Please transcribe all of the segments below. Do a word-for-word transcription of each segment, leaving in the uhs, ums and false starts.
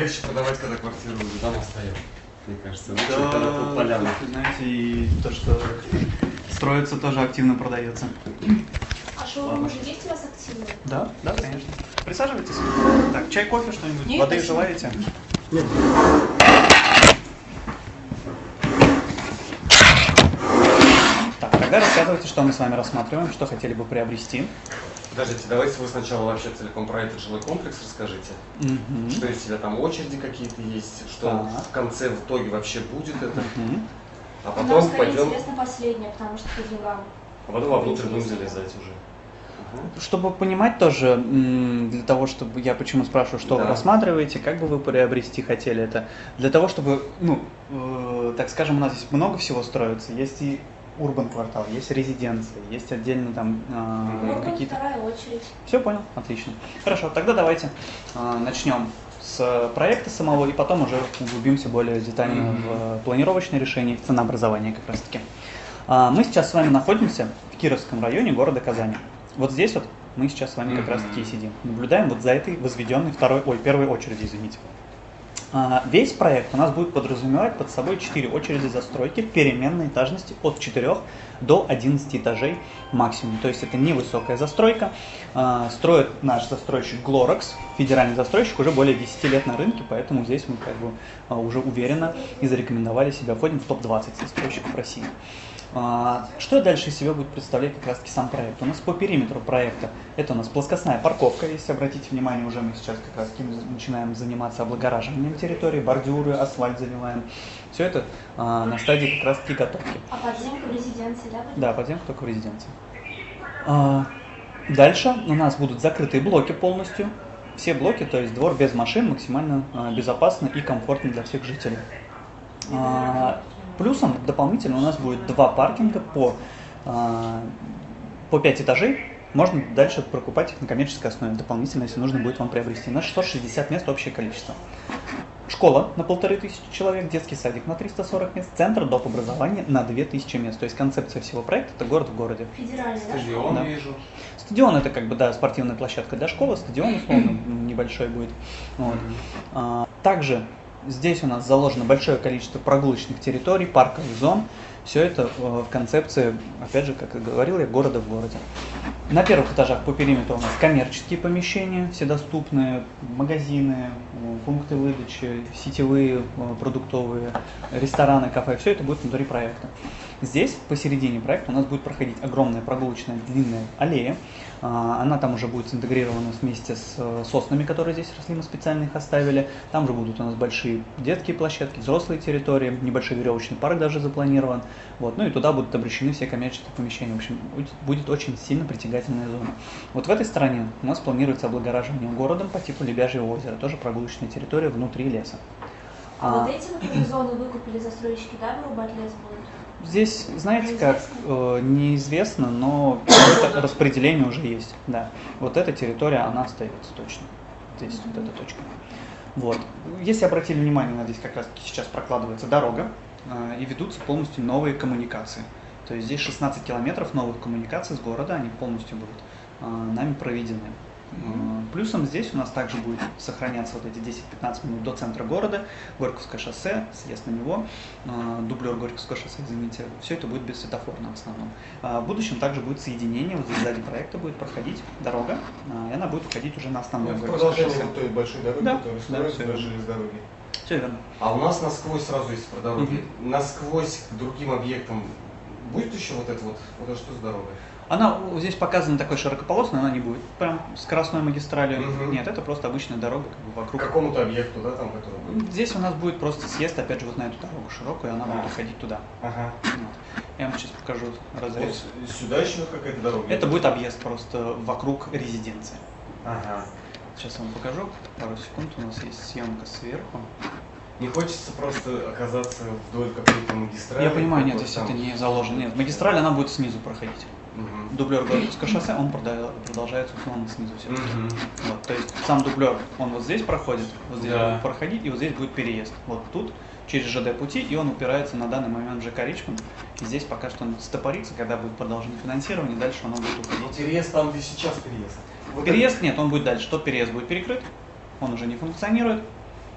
легче продавать, когда квартиру дома стоят, мне кажется. Лучше, да, когда тут поляна. знаете, и то, что строится, тоже активно продается. А шоурум уже есть у вас активно? Да, да, конечно. Присаживайтесь. Так, чай, кофе, что-нибудь? Нет, Воды спасибо. желаете? Нет. Так, тогда рассказывайте, что мы с вами рассматриваем, что хотели бы приобрести. Подождите, давайте вы сначала вообще целиком про этот жилой комплекс расскажите. Мгм. Что из себя там очереди какие-то есть, что Так. в конце, в итоге вообще будет это. Мгм. А Нам потом скорее пойдем, интересно последнее, потому что по деньгам. а потом вовнутрь будем залезать уже. Чтобы понимать тоже, м, для того, чтобы я почему спрашиваю, что Да. вы рассматриваете, как бы вы приобрести хотели это, для того, чтобы, ну, э, так скажем, у нас здесь много всего строится, есть и урбан квартал, есть резиденции, есть отдельно там э, Урбан, какие-то. вторая очередь. Все понял, отлично. Хорошо, тогда давайте э, начнем с проекта самого и потом уже углубимся более детально Мгм. в планировочное решение, в ценообразование как раз таки. А, Мы сейчас с вами находимся в Кировском районе города Казани. Вот здесь вот мы сейчас с вами как раз таки и сидим. Наблюдаем вот за этой возведенной второй, ой, первой очередью, извините. А, Весь проект у нас будет подразумевать под собой четыре очереди застройки переменной этажности от четырёх до одиннадцати этажей максимум. То есть это невысокая застройка. А, Строит наш застройщик Глоракс, федеральный застройщик, уже более десяти лет на рынке, поэтому здесь мы как бы а, уже уверенно и зарекомендовали себя, входим в топ двадцать застройщиков России. А, Что дальше из себя будет представлять как раз таки сам проект? У нас по периметру проекта это у нас плоскостная парковка, если обратите внимание, уже мы сейчас как раз таки начинаем заниматься облагораживанием территории, бордюры, асфальт заливаем. Все это а, на стадии как раз таки готовки. А подземка в резиденции, да? будет? Да, подземка только в резиденции. А, Дальше у нас будут закрытые блоки полностью. Все блоки, то есть двор без машин, максимально а, безопасно и комфортно для всех жителей. А, Плюсом дополнительно у нас будет два паркинга по, а, по пять этажей. Можно дальше прокупать их на коммерческой основе. Дополнительно, если нужно будет вам приобрести. На шестьсот шестьдесят мест общее количество. Школа на полторы тысячи человек, детский садик на триста сорок мест, центр доп. Образования на две тысячи мест. То есть концепция всего проекта – это город в городе. Федеральный, да? Стадион Да. вижу. Стадион – это как бы, да, спортивная площадка для школы, стадион, условно, небольшой будет. Вот. А, Также здесь у нас заложено большое количество прогулочных территорий, парковых зон. Все это э, в концепции, опять же, как и говорил я, города в городе. На первых этажах по периметру у нас коммерческие помещения, вседоступные, магазины, э, пункты выдачи, сетевые, э, продуктовые, рестораны, кафе. Все это будет внутри проекта. Здесь, посередине проекта, у нас будет проходить огромная прогулочная длинная аллея. А, Она там уже будет интегрирована вместе с э, соснами, которые здесь росли, мы специально их оставили. Там же будут у нас большие детские площадки, взрослые территории, небольшой веревочный парк даже запланирован. Вот. Ну и туда будут обращены все коммерческие помещения. В общем, будет- будет очень сильно притягательная зона. Вот в этой стороне у нас планируется облагораживание городом по типу Лебяжьего озера, тоже прогулочная территория внутри леса. А А, вот эти вот зоны выкупили застройщики, да, вырубать лес будут? Здесь, знаете как, Неизвестно? э, неизвестно, но это распределение уже есть. Да. Вот эта территория, она остается точно. Здесь вот эта точка. Вот. Если обратили внимание, на здесь как раз сейчас прокладывается дорога э, и ведутся полностью новые коммуникации. То есть здесь шестнадцать километров новых коммуникаций с города, они полностью будут э, нами проведены. Э, Плюсом здесь у нас также будет сохраняться вот эти десять-пятнадцать минут до центра города, Горьковское шоссе, съезд на него, э, дублер Горьковского шоссе, извините, все это будет без светофорно в основном. А В будущем также будет соединение, вот здесь сзади проекта будет проходить дорога, э, и она будет уходить уже на основное Ну, в Горьковское продолжение шоссе. вот той большой дороги, Да, которая да, строится всё до верно. железнодороги. Все верно. А у нас насквозь сразу есть про дороги. Насквозь к другим объектам будет еще вот это вот, вот это что за дорога? Она у- здесь показана такой широкополосной, она не будет прям скоростной магистралью. Мгм. Нет, это просто обычная дорога как бы К вокруг. какому-то объекту, да, там, который будет? Здесь у нас будет просто съезд, опять же, вот на эту дорогу широкую, и она будет А. уходить туда. Ага. Вот. Я вам сейчас покажу разрез. Вот сюда еще вот какая-то дорога. Это будет объезд просто вокруг резиденции. Ага. Сейчас я вам покажу. Пару секунд, у нас есть съемка сверху. Не хочется просто оказаться вдоль какой-то магистрали. Я понимаю, нет, какой-то здесь там. это не заложено. Нет, магистраль, она будет снизу проходить. Мгм. Дублер Горьковского шоссе, он прода- продолжается условно снизу все. Мгм. Вот, то есть сам дублер, он вот здесь проходит, вот здесь Да. будет проходить, и вот здесь будет переезд. Вот тут, через ЖД пути, и он упирается на данный момент в ЖК Ричмонд. И здесь пока что он стопорится, когда будет продолжено финансирование, дальше оно будет уходить. Переезд там, где сейчас переезд. Вот Переезд нет, он будет дальше. Тот переезд будет перекрыт, он уже не функционирует.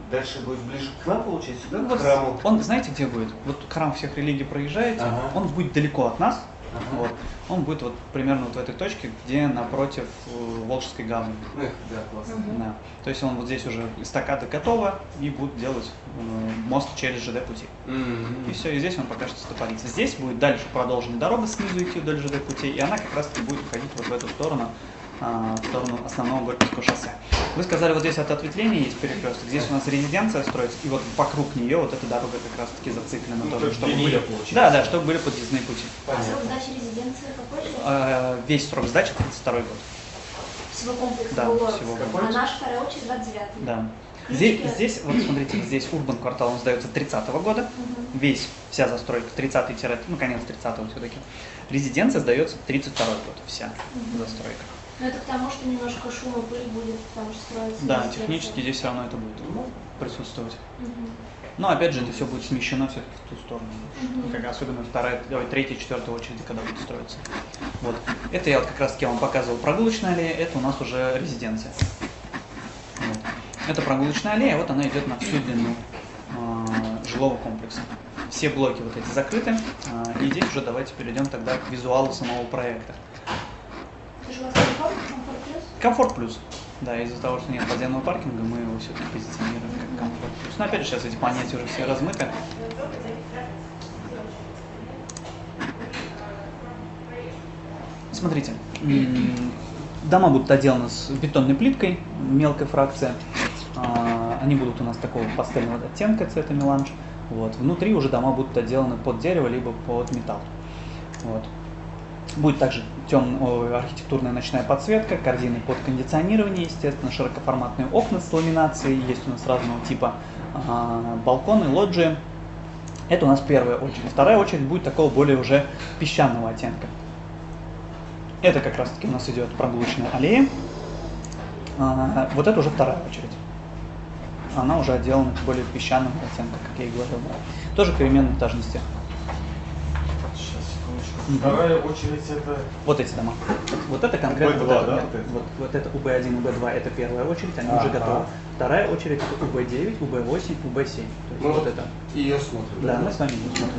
Дальше будет ближе к нам, получается, да? Ну, К вот храму. он, знаете, где будет? Вот храм всех религий проезжаете, Ага. он будет далеко от нас. Ага. Вот. Он будет вот примерно вот в этой точке, где напротив э, Волжской гавани. Эх, да, классно. Мгм. Да. То есть он вот здесь уже эстакада готова и будут делать э, мост через ЖД пути. М-м. И все, и здесь он пока что стопорится. Здесь будет дальше продолжена дорога снизу идти вдоль ЖД путей, и она как раз таки будет уходить вот в эту сторону, а, в сторону основного Горьковского шоссе. Вы сказали, вот здесь от ответвления есть перекресток, здесь у нас резиденция строится, и вот вокруг нее вот эта дорога как раз таки зациклена Ну, тоже, то чтобы для были, неё получается. да, да, чтобы были подъездные пути. А срок Понятно. сдачи резиденции какой же? А, весь срок сдачи тридцать второй год. Всего комплекса Да, Булгоровска. всего А наша вторая очередь двадцать девятый. Да. Ключики. Здесь, здесь, вот смотрите, здесь Урбан квартал, он сдается тридцатого года, Мгм. весь, вся застройка тридцатый, ну конец тридцатого все-таки. Резиденция сдается тридцать второй год, вся Мгм. застройка. Но это к тому, что немножко шума, пыль будет, потому что строится. Да, резиденция. технически здесь все равно это будет присутствовать. Мгм. Но опять же, это все будет смещено все-таки в ту сторону. Мгм. Как особенно вторая, ой, третья, четвертая очередь, когда будет строиться. Вот. Это я вот как раз таки вам показывал прогулочная аллея, это у нас уже резиденция. Вот. Это прогулочная аллея, вот она идет на всю длину э, жилого комплекса. Все блоки вот эти закрыты, э, и здесь уже давайте перейдем тогда к визуалу самого проекта. Это же у вас комфорт, комфорт плюс? Комфорт плюс. Да, из-за того, что нет подземного паркинга, мы его все-таки позиционируем как комфорт плюс. Но опять же, сейчас эти понятия уже все размыты. Смотрите, м, дома будут отделаны с бетонной плиткой, мелкой фракция. А, Они будут у нас такого пастельного оттенка цвета меланж. Вот. Внутри уже дома будут отделаны под дерево, либо под металл. Вот. Будет также тем, о, архитектурная ночная подсветка, корзины под кондиционирование, естественно, широкоформатные окна с ламинацией, есть у нас разного типа а, балконы, лоджии. Это у нас первая очередь. Вторая очередь будет такого более уже песчаного оттенка. Это как раз таки у нас идет прогулочная аллея. А, вот это уже вторая очередь. Она уже отделана более песчаным оттенком, как я и говорил. Да. Тоже переменной этажности. Сейчас, секундочку. Мгм. Вторая очередь это... Вот эти дома. Вот это конкретно. У Б вот два, это, да, вот, вот это? вот, вот это У Б один, У Б два это первая очередь, они Ага. уже готовы. Вторая очередь это У Б девять, У Б восемь, У Б семь. То есть Ну, вот это. Ее смотрим. Да, мы с вами ее смотрим.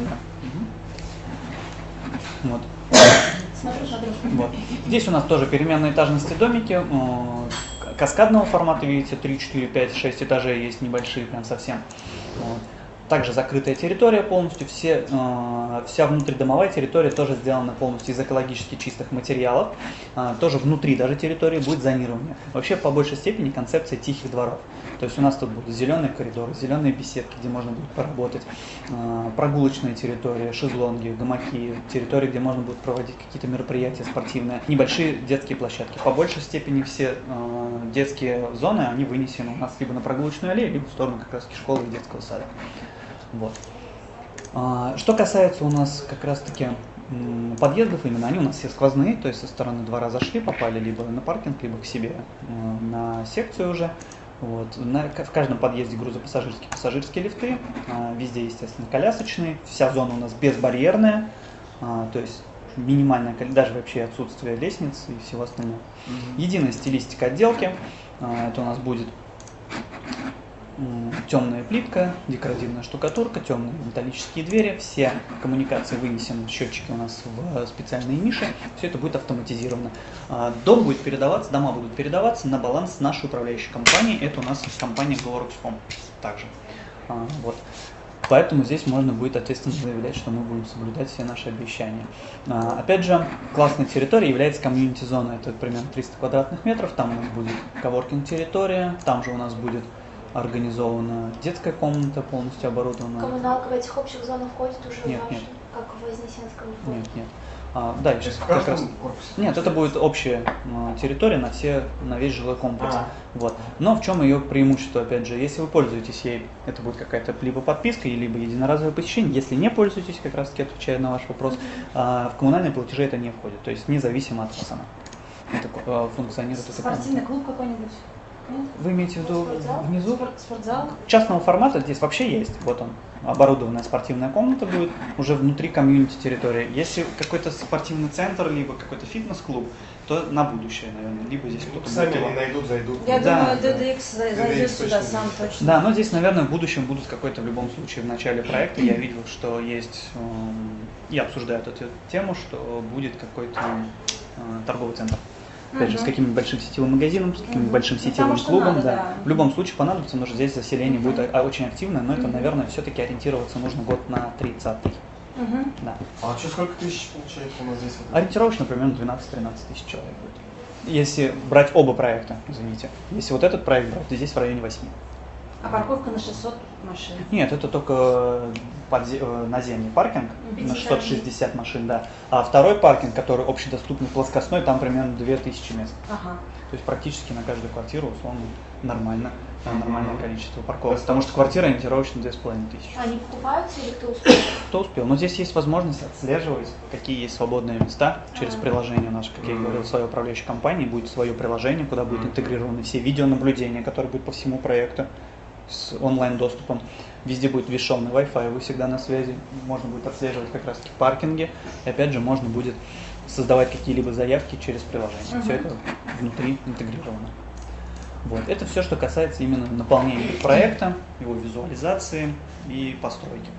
Да. Мгм. Вот. Смотрю, смотрю. Вот. Здесь у нас тоже переменные этажности домики, э, каскадного формата, видите, три, четыре, пять, шесть этажей есть небольшие, прям совсем. Вот. Также закрытая территория полностью, все, э, вся внутридомовая территория тоже сделана полностью из экологически чистых материалов. Э, тоже внутри даже территории будет зонирование. Вообще по большей степени концепция тихих дворов. То есть у нас тут будут зеленые коридоры, зеленые беседки, где можно будет поработать, э, прогулочная территория, шезлонги, гамаки, территории, где можно будет проводить какие-то мероприятия спортивные, небольшие детские площадки. По большей степени все э, детские зоны, они вынесены у нас либо на прогулочную аллею, либо в сторону как раз школы и детского сада. Вот. А, Что касается у нас как раз-таки м, подъездов именно, они у нас все сквозные, то есть со стороны двора зашли, попали либо на паркинг, либо к себе э, на секцию уже. Вот. На, в каждом подъезде грузопассажирские, пассажирские лифты, а, везде, естественно, колясочные, вся зона у нас безбарьерная, а, то есть минимальное, коли- даже вообще отсутствие лестниц и всего остального. Единая стилистика отделки, а, это у нас будет темная плитка, декоративная штукатурка, темные металлические двери, все коммуникации вынесены, счетчики у нас в специальные ниши, все это будет автоматизировано. А, Дом будет передаваться, дома будут передаваться на баланс нашей управляющей компании, это у нас компания Gloryx.com также. А, Вот. Поэтому здесь можно будет ответственно заявлять, что мы будем соблюдать все наши обещания. А, Опять же, классной территорией является комьюнити-зона, это примерно триста квадратных метров, там у нас будет коворкинг-территория, там же у нас будет организована детская комната, полностью оборудована. Коммуналка в этих общих зонах входит уже Нет, в ваши, нет. как в Вознесенском. Нет, нет. А, да, я То сейчас есть в как каждом раз... корпусе? Нет, это будет общая а, территория на все, на весь жилой комплекс. А. Вот. Но в чем ее преимущество, опять же, если вы пользуетесь ей, это будет какая-то либо подписка, либо единоразовое посещение. Если не пользуетесь, как раз таки отвечая на ваш вопрос, а, в коммунальные платежи это не входит, то есть независимо от вас она. Это а, функционирует. это Спортивный клуб какой-нибудь? Нет? Вы имеете в виду Спортзал? внизу? Спор- Спортзал? Частного формата здесь вообще есть, вот он. оборудованная спортивная комната будет, уже внутри комьюнити территории. Если какой-то спортивный центр, либо какой-то фитнес-клуб, то на будущее, наверное, либо здесь кто-то Сами будет. они найдут, зайдут. Я Да, думаю, да. ди ди экс зай- ди ди экс зайдет сюда точно сам будет. точно. Да, но здесь, наверное, в будущем будут какой-то в любом случае в начале проекта. Я видел, что есть, эм, и обсуждают эту тему, что будет какой-то э, торговый центр. Опять же, с Мгм. каким-нибудь большим сетевым магазином, с каким-нибудь Мгм. большим Ну, сетевым потому что клубом. надо, да. да. В любом случае понадобится, потому что здесь заселение Мгм. будет а, очень активное, но это, Мгм. наверное, все-таки ориентироваться нужно год на тридцатый. Мгм. Да. А что, сколько тысяч получается у нас здесь? вот? Ориентировочно примерно двенадцать-тринадцать тысяч человек будет. Если брать оба проекта, извините. Если вот этот проект брать, то здесь в районе восьми. А парковка на шестьсот машин. Нет, это только подзе- э, наземный паркинг на шестьсот шестьдесят машин, да. А второй паркинг, который общедоступный плоскостной, там примерно две тысячи мест. Ага. То есть практически на каждую квартиру, условно, нормально, э, Мгм. нормальное количество парковок. Потому что квартира ориентировочно две с половиной тысячи. Они покупаются или кто успеет? Кто успел? Но здесь есть возможность отслеживать, какие есть свободные места через Ага. приложение наше, как я и говорил, своей управляющей компании. Будет свое приложение, куда будут интегрированы все видеонаблюдения, которые будут по всему проекту с онлайн-доступом. Везде будет бесшовный Wi-Fi, вы всегда на связи. Можно будет отслеживать как раз таки паркинги. И опять же, можно будет создавать какие-либо заявки через приложение. Мгм. Все это внутри интегрировано. Вот. Это все, что касается именно наполнения проекта, его визуализации и постройки.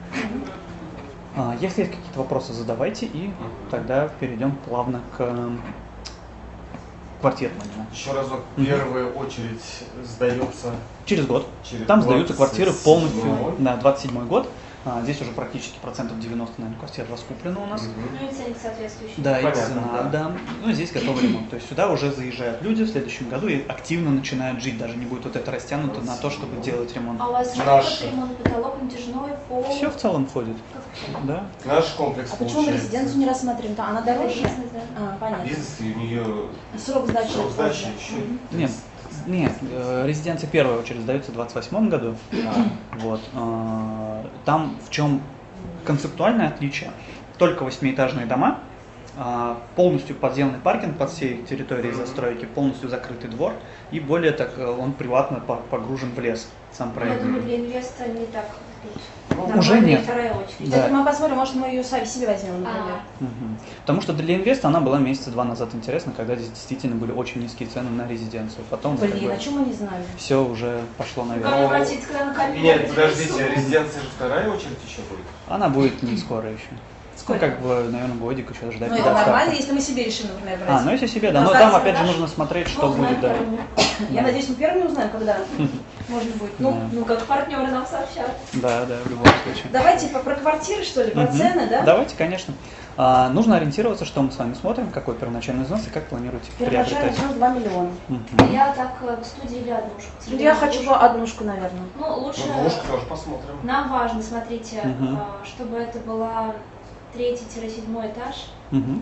А, Если есть какие-то вопросы, задавайте, и тогда перейдем плавно к м, квартирному. Еще разок, Мгм. первая очередь сдается Через год. через Там сдаются квартиры полностью двадцать седьмой. на двадцать седьмой год. А, здесь уже практически процентов девяносто, наверное, квартир раскуплено у нас. Мгм. Ну и ценник соответствующий. Да, и Понятно, цена, да. да. Ну, здесь готовый ремонт. То есть сюда уже заезжают люди в следующем году и активно начинают жить. Даже не будет вот это растянуто на то, чтобы делать ремонт. А у вас Наш- какой ремонт, потолок, натяжной, пол? Все в целом входит. Как в целом? Да. Наш комплекс А почему мы получается. резиденцию не рассматриваем? Да, она Это дороже? бизнес, да. А, понятно. Бизнес, и у нее Срок сдачи. срок сдачи позже. еще. Мгм. Нет, нет, э, резиденция в первую очередь сдается в двадцать восьмом году. А, Вот. э, Там в чем концептуальное отличие? Только восьмиэтажные дома, а, полностью подземный паркинг под всей территорией застройки, полностью закрытый двор, и более так э, он приватно по- погружен в лес, сам Я проект. думаю, для инвестора не так тут. Ну, уже Нормальная нет. вторая очередь. Да. Кстати, мы посмотрим, может, мы ее сами себе возьмем, например. А, Мгм. Потому что для инвеста она была месяца два назад интересна, когда здесь действительно были очень низкие цены на резиденцию. Потом Блин, о чем мы не знали? все уже пошло ко наверх. мне обратиться, когда на камень Нет, определить подождите, сумму. резиденция же вторая очередь еще будет. Она будет не скоро еще. Ну, Сколько? как бы, наверное, годик еще ждать. Ну, это доставку. нормально, если мы себе решим, например, брать. А, ну если себе, да. Ну, Но кстати, там опять же наш- нужно смотреть, что Ну, знаем, будет, да. помню. Я надеюсь, мы первыми узнаем, когда можно будет. Ну, Да. Ну, как партнеры нам сообщат. Да, да, в любом случае. давайте по- про квартиры, что ли, про Мгм. цены, да? Давайте, конечно. А, нужно ориентироваться, что мы с вами смотрим, какой первоначальный взнос и как планируете Первоначальный приобретать. взнос два миллиона. Мгм. Я так э, в студии или однушку. к сожалению, Я хочу двушку. однушку, наверное. Ну, лучше... Ну, двушку тоже посмотрим. Нам важно, смотрите, Мгм. э, чтобы это была третий-седьмой этаж. Мгм.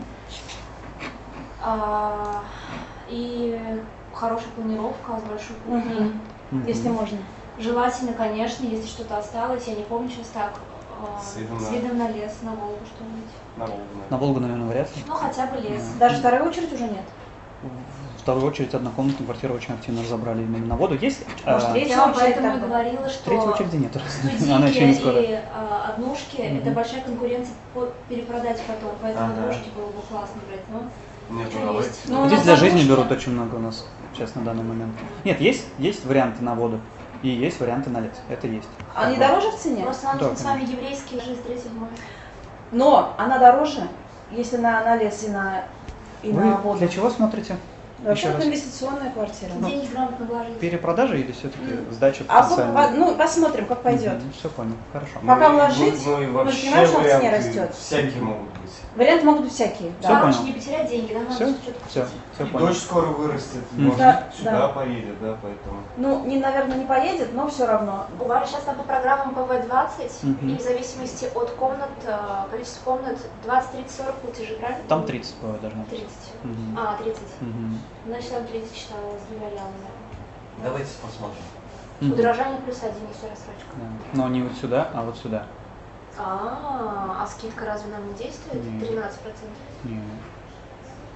а, И хорошая планировка с большой кухней. Мгм. Мгм. Если можно. Желательно, конечно, если что-то осталось, я не помню сейчас так, э, С видом на- с видом на лес, на Волгу что-нибудь. На Волгу, На наверное. Волгу, наверное, вряд ли. Ну, хотя бы лес. Да. Даже второй очередь уже нет. В вторую очередь однокомнатную квартиру очень активно разобрали именно на воду. Есть? Может, а, третья Я вам очередь поэтому и тогда? говорила, что Третьей очереди нет. студийки Она еще не скоро. и а, однушки Мгм. это большая конкуренция по перепродать потом, поэтому Ага. однушки было бы классно брать. Но Нет, что ну, давайте. есть? Ну, у Здесь нас для жизни однушки. берут очень много у нас сейчас на данный момент. Нет, есть, есть варианты на воду и есть варианты на лес. Это есть. Они дороже в цене? Просто нам Да, нужно с вами еврейский жизнь третий-седьмой. Но она дороже, если на, на лес и на, и Вы на воду. для чего смотрите? Вообще Еще это раз. инвестиционная квартира. Деньги грамотно вложить. Перепродажа или все-таки сдача А по- потенциальная? по- ну, посмотрим, как пойдет. Все понял, хорошо. Пока Ну, и- вложить, ну, и мы же вообще понимаем, что в цене варианты растет. всякие могут быть. Варианты могут быть всякие. Всё Да. Короче, понял. не потерять деньги, нам надо Все, что-то все, купить. все И понял. дочь скоро вырастет, Мгм. может Да, быть, сюда да. поедет, да, поэтому. Ну, не, наверное, не поедет, но все равно. У вас сейчас там по программам пэ вэ двадцать, Мгм. и в зависимости от комнат, э, количество комнат двадцать, тридцать, сорок платежи, правильно? Там тридцать бывает должно быть. тридцать. Мгм. А, тридцать. Мгм. Значит, там тридцать считала с двумя лямами. Давайте посмотрим. Мгм. Удорожание плюс один, если рассрочка. Да. Но не вот сюда, а вот сюда. А, а скидка разве нам не действует? Нет. тринадцать процентов. Не.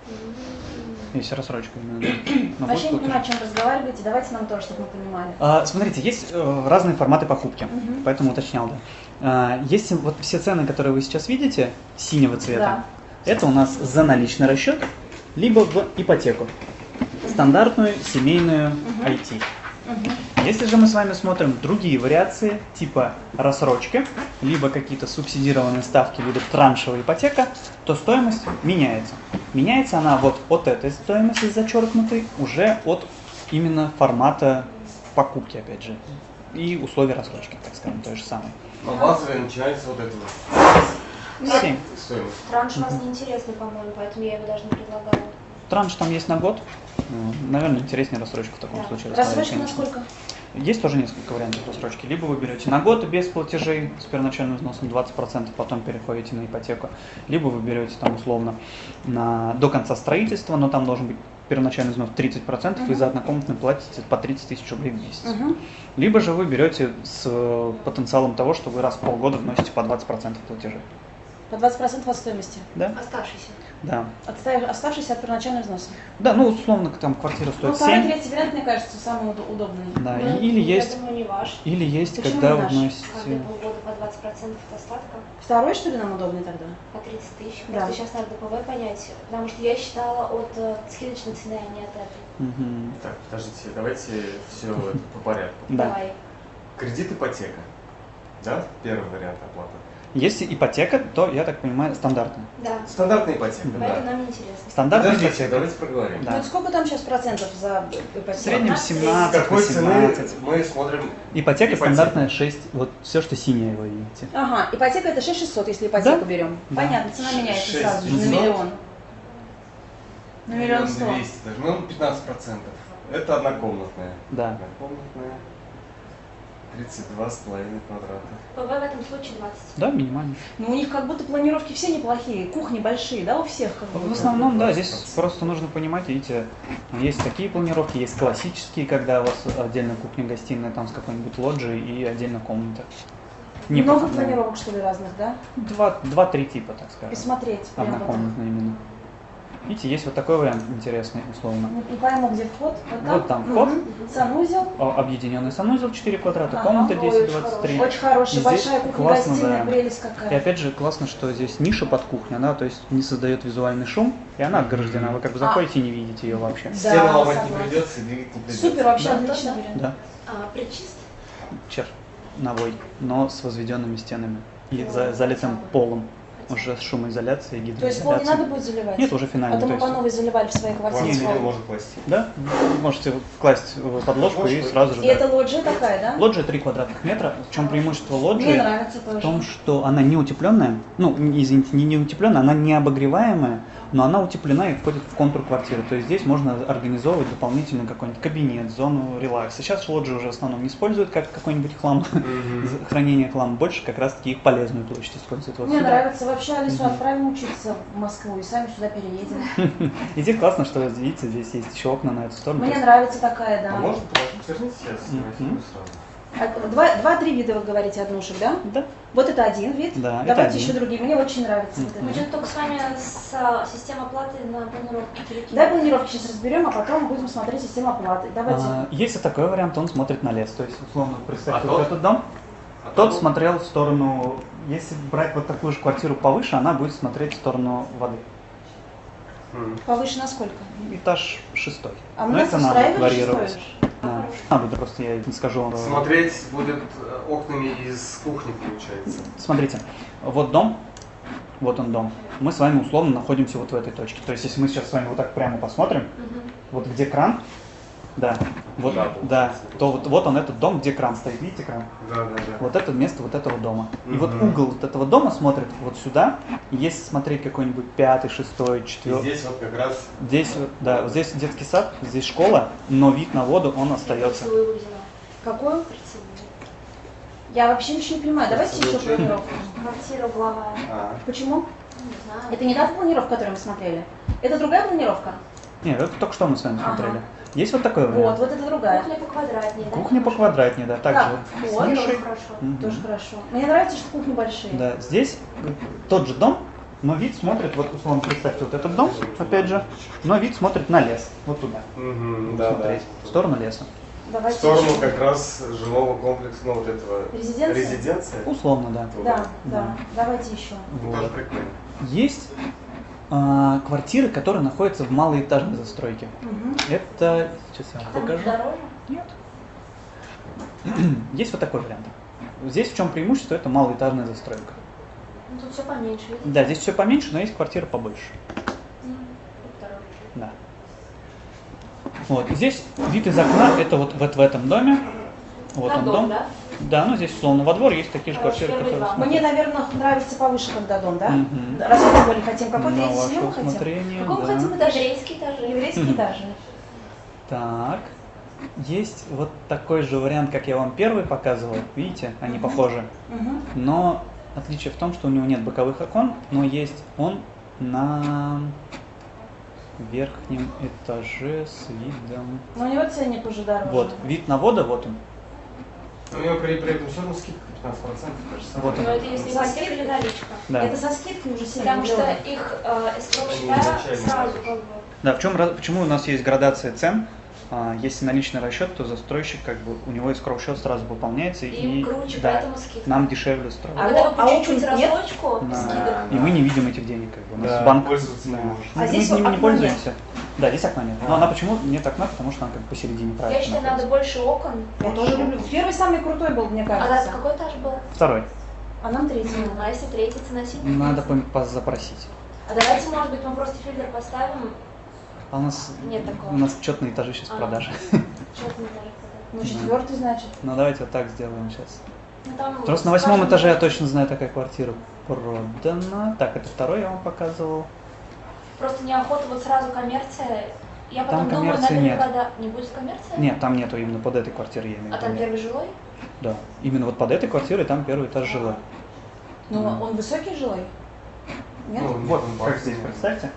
Если рассрочка именно. Но Вообще не будет понимаю, о чем разговариваете. Давайте нам тоже, чтобы мы понимали. А, смотрите, есть э, разные форматы покупки, Мгм. поэтому уточнял, да. А, есть вот все цены, которые вы сейчас видите, синего цвета, это у нас за наличный расчет, либо в ипотеку. Стандартную, семейную, ай ти. Мгм. Если же мы с вами смотрим другие вариации, типа рассрочки, либо какие-то субсидированные ставки, либо траншевая ипотека, то стоимость меняется. Меняется она вот от этой стоимости зачеркнутой уже от именно формата покупки, опять же, и условий рассрочки, так скажем, той же самой. А базовая начинается вот это вот. Семь. Стоимость. Транш у вас неинтересный, по-моему, поэтому я его даже не предлагала. Транш там есть на год. Ну, наверное, интереснее рассрочка в таком Да. случае. Рассрочка на рассмотреть, сколько? Есть тоже несколько вариантов рассрочки. Либо вы берете на год без платежей с первоначальным взносом двадцать процентов, потом переходите на ипотеку. Либо вы берете там условно на, до конца строительства, но там должен быть первоначальный взнос тридцать процентов, и за однокомнатный платите по тридцать тысяч рублей в месяц. Мгм. Либо же вы берете с э, потенциалом того, что вы раз в полгода вносите по двадцать процентов платежей. По двадцать процентов от стоимости. Да? Оставшийся. Да. Отста- Оставшийся от первоначального взноса. Да, ну условно там квартира Ну, стоит второй, семь. третий вариант, мне кажется, самый уд- удобный. Да, Ну, и- или я есть, думаю, не ваш. или есть, Почему когда не вы наш? вносите. Каждые полгода по двадцать процентов от остатка, Второй, что ли, нам удобный тогда? по тридцать тысяч. Да. Просто сейчас надо ДПВ понять, потому что я считала от э, скидочной цены, а не от этой. Мгм. Так, подождите, давайте все по порядку. Да. Давай. Кредит, ипотека. Да? Первый вариант оплаты. Если ипотека, то, я так понимаю, стандартная. Да. Стандартная ипотека, Поэтому да. нам не интересно. Стандартная Подождите, ипотека. давайте проговорим. Да. Ну, это сколько там сейчас процентов за ипотеку? В среднем С С семнадцать, какой цены восемнадцать. мы смотрим Ипотека ипотеку? стандартная шесть, вот все, что синее вы видите. Ага, ипотека это шесть тысяч шестьсот, если ипотеку Да. берем. Да. Понятно, цена меняется шесть сразу же на девятьсот. миллион. На миллион сто. двести даже, ну пятнадцать процентов. Это однокомнатная. Да. Однокомнатная. тридцать два с половиной квадрата. ПВ в этом случае двадцать. Да, минимально. Ну, у них как будто планировки все неплохие, кухни большие, да, у всех как В будто. основном, да, здесь двадцать процентов. просто нужно понимать, видите, есть такие планировки, есть классические, когда у вас отдельно кухня-гостиная там с какой-нибудь лоджией и отдельно комната. Не Много по- планировок, что ли, разных, да? Два, два-три типа, так скажем. Посмотреть прямо вот. Однокомнатные именно. Видите, есть вот такой вариант интересный, условно. Не, не пойму, где вход. Вот там, Вот там вход. Мгм. Санузел. О, Объединенный санузел четыре квадрата, Ага. комната Ой, десять очень двадцать три. Очень хороший, Здесь большая классно, кухня-гостиная, да. прелесть И какая. опять же классно, что здесь ниша под кухню, она то есть не создает визуальный шум, и она отграждена. Вы как бы А. заходите и не видите ее вообще. Да, Стену ломать не согласна. придется, и двигать не придется. Супер, вообще Да. отличный Да, да. вариант. Да, А, причист? черновой, но с возведенными стенами и за- залитым полом. Уже с шумоизоляцией, То есть пол не надо гидроизоляцией. будет заливать? Нет, уже А финально. то мы то по есть- новой заливали в своей квартире. Квартиру Не, не. можно класть. Да, можете класть в подложку и Подложку. сразу же. И да. это лоджия такая, да? Лоджия три квадратных метра. В чем преимущество Мне лоджии? нравится В тоже. том, что она не утепленная, ну, не- извините, не, не утепленная, она не обогреваемая, но она утеплена и входит в контур квартиры. То есть здесь можно организовывать дополнительно какой-нибудь кабинет, зону релакса. Сейчас лоджии уже в основном не используют как какой-нибудь хлам, Мгм. хранение хлама, больше как раз таки их полезную площадь используют. Вот Мне сюда. нравится. Вообще Алису отправим учиться в Москву и сами сюда переедем. И здесь классно, что, видите, здесь есть еще окна на эту сторону. Мне То есть- нравится такая, А да. можно положить? Верните сейчас, Мгм. сразу. А, Два, два-три вида, вы говорите, однушек, да? Да. Вот это один вид. Да, это Давайте один. еще другие. Мне очень нравится. вот это. Мы что-то только с вами с а, системой оплаты на планировке перекинем. Давай планировки сейчас разберем, а потом будем смотреть систему оплаты. Давайте. А, Если такой вариант, он смотрит на лес. То есть, условно, представьте, А вот тот? этот дом, А тот то- смотрел в сторону, если брать вот такую же квартиру повыше, она будет смотреть в сторону воды. М. Повыше на сколько? Этаж шестой. А Но нас это надо устраивает варьировать. шестой? Да. Надо, просто я не скажу. Смотреть будет э, окнами из кухни, получается. Смотрите, вот дом, вот он дом. Мы с вами условно находимся вот в этой точке. То есть, если мы сейчас с вами вот так прямо посмотрим, Мгм. вот где кран, да, вот, Да, да, получается. то вот, вот он этот дом, где кран стоит. Видите кран? Да, да, да. Вот это место вот этого дома. И вот Мгм. угол вот этого дома смотрит вот сюда. И если смотреть какой-нибудь пятый, шестой, И четвертый, здесь вот как раз здесь вот, да, вот здесь детский сад, здесь школа, но вид на воду он остается. Кольцевую взяла. Какую? Кольцевую. Я вообще ничего не понимаю. Давайте еще Зачем? планировку. Квартира угловая. А, Почему? Не знаю. Это не та планировка, которую мы смотрели. Это другая планировка? Нет, это только что мы с вами Ага. смотрели. Есть вот такой Вот, вариант. вот это другая. Кухня поквадратнее, да? Кухня поквадратнее, да, также Так, с вот, нишей. Тоже хорошо. Мгм. Тоже хорошо. Мне нравится, что кухни большие. Да, здесь тот же дом, но вид смотрит, вот условно представьте вот этот дом, опять же, но вид смотрит на лес, вот туда. Мгм, да, да. Смотреть, в сторону леса. В Давайте сторону еще. как раз жилого комплекса, ну вот этого Резиденция? резиденция. Условно, да. Туда. Да, да, давайте еще. Ну, тоже прикольно. Есть а, квартиры, которые находятся в малоэтажной застройке. Мгм. Это, сейчас я вам Там покажу. дороже? Нет. Есть вот такой вариант. Здесь в чем преимущество? Это малоэтажная застройка. Ну тут все поменьше, видите? Да, здесь все поменьше, но есть квартиры побольше. М, тут дороже. Да. Вот. Здесь вид из окна, это вот, вот в этом доме. Вот На он дом, дом. да? Да, ну здесь условно во двор есть такие же Хорошо, квартиры, первые которые... два. Мне, наверное, нравится повыше, когда дом, да? Мгм. Раз мы более хотим. Какой-то На из ваше семьи мы хотим? усмотрение, Какого да. хотим этаж? Еврейский этаж. Еврейский Мгм. даже. Так. Есть вот такой же вариант, как я вам первый показывал. Видите, они Мгм. похожи. Угу. Но отличие в том, что у него нет боковых окон, но есть он на верхнем этаже с видом. Но у него ценник уже дороже. Вот, вид на воду, вот он. У него при, при этом все равно скидка пятнадцать процентов. То же самое. Вот Но это если За ипотека или наличка. Да. Это со скидкой уже семь Потому что миллионов. их э, эскроу Они счета изначально сразу дороже. как бы. Да, в чем, раз- почему у нас есть градация цен? А, если наличный расчет, то застройщик, как бы, у него escrow счет сразу выполняется, Им и круче, да, поэтому скидка. нам дешевле строить. А когда вы А по чуть-чуть окон нет? рассрочку, Да. скидок. И мы не видим этих денег, как бы. У нас Да, банк. пользоваться не Да. можешь. А Мы здесь с ними окна не пользуемся. Да, здесь окна нет. Но А. она почему нет окна? Потому что она как бы посередине правильно. Я считаю, надо находится. больше окон. Я тоже люблю. Первый самый крутой был, мне А да, кажется. какой этаж был? Второй. А нам третий. Ну, а если третий ценосить? Надо по- по- запросить. А давайте, может быть, мы просто фильтр поставим. А у нас Нет такого. у нас четные этажи сейчас в А. продаже. Что-то не так. Ну, четвертый, значит. Ну давайте вот так сделаем сейчас. Ну, там Просто на с восьмом каждым- этаже я точно знаю, такая квартира продана. Так, это второй я вам показывал. Просто неохота вот сразу коммерция. Я Там потом думаю, коммерции надо ли нет. прода- Не будет коммерции? Нет, там нету именно под этой квартирой, я имею А в там виду. первый жилой? Да. Именно вот под этой квартирой там первый этаж жилой. Ну, Мгм. он высокий жилой? Нет? Ну, Вот, нет, как он здесь, базовый. представьте.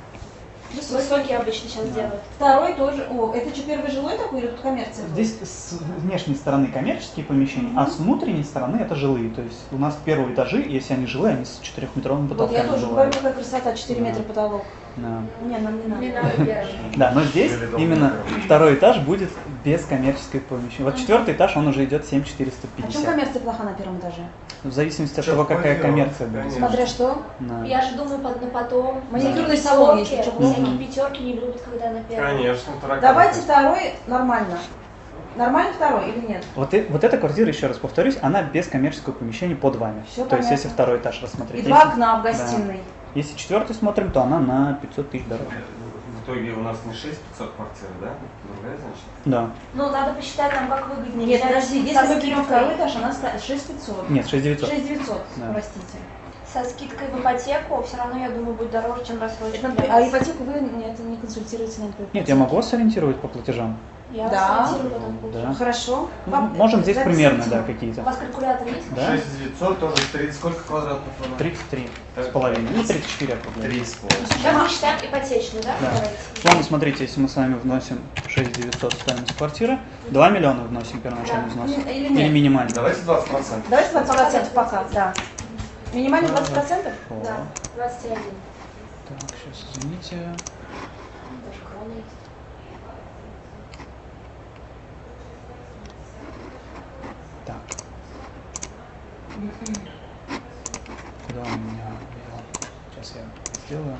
Высокий обычно сейчас Да. делают. Второй тоже. О, это что, первый жилой такой или тут коммерция? была? Здесь с внешней стороны коммерческие помещения, а с внутренней стороны это жилые. То есть у нас первые этажи, если они жилые, они с четырехметровым Вот потолком я тоже говорю, бывают. какая красота, четыре Да. метра потолок. Да. Не, нам не надо. Не надо первый. Да, но здесь Или дом именно первый. второй этаж будет без коммерческой помещения. Вот Мгм. четвертый этаж, он уже идет семь четыреста А чем пятьдесят. коммерция плоха на первом этаже? В зависимости от Чё того, какая входило, коммерция будет. конечно. Смотря что. Да. Я же думаю под- на потом. Маникюрный Всякие салон пятерки, есть, что плохо? всякие пятерки не любят, когда на первом. Конечно, тараканы. Давайте второй нормально. Нормально второй или нет? Вот, и- вот эта квартира, еще раз повторюсь, она без коммерческого помещения под вами. Всё То есть, понятно. если второй этаж И рассмотреть. два Если, окна в гостиной. если четвертый смотрим, то она на пятьсот тысяч дороже. В итоге у нас не шесть пятьсот квартир, да? Другая, значит? Да. Ну, надо посчитать нам, как выгоднее. Нет, взять подожди, со если мы берем скидкой. второй этаж, она стоит шесть пятьсот. Нет, шесть девятьсот. шесть девятьсот, Да. простите. Со скидкой в ипотеку все равно, я думаю, будет дороже, чем рассрочка. Это- для а вас. ипотеку вы нет, не консультируете на ипотеку? Нет, я могу вас сориентировать по платежам. Я Да. вас сориентирую потом. Да. Хорошо. Ну, Пап, можем здесь записывайте. примерно, да, У какие-то. вас калькулятор есть? Да? шесть девятьсот тоже тридцать. Сколько квадратных? у нас? тридцать три с половиной. Ну, тридцать четыре округляем. Три с половиной. Сейчас мы считаем ипотечную, да? Да. Давайте. Словно, смотрите, если мы с вами вносим шесть девятьсот стоимость квартиры, два миллиона вносим первоначальный Да. взнос. Или Или нет? минимальный. Давайте двадцать процентов. Давайте двадцать процентов пока, да. Минимально двадцать процентов? О, Да, двадцать один. Так, сейчас, извините. Даже крона есть. Так. Куда у меня ввел? Сейчас я сделаю.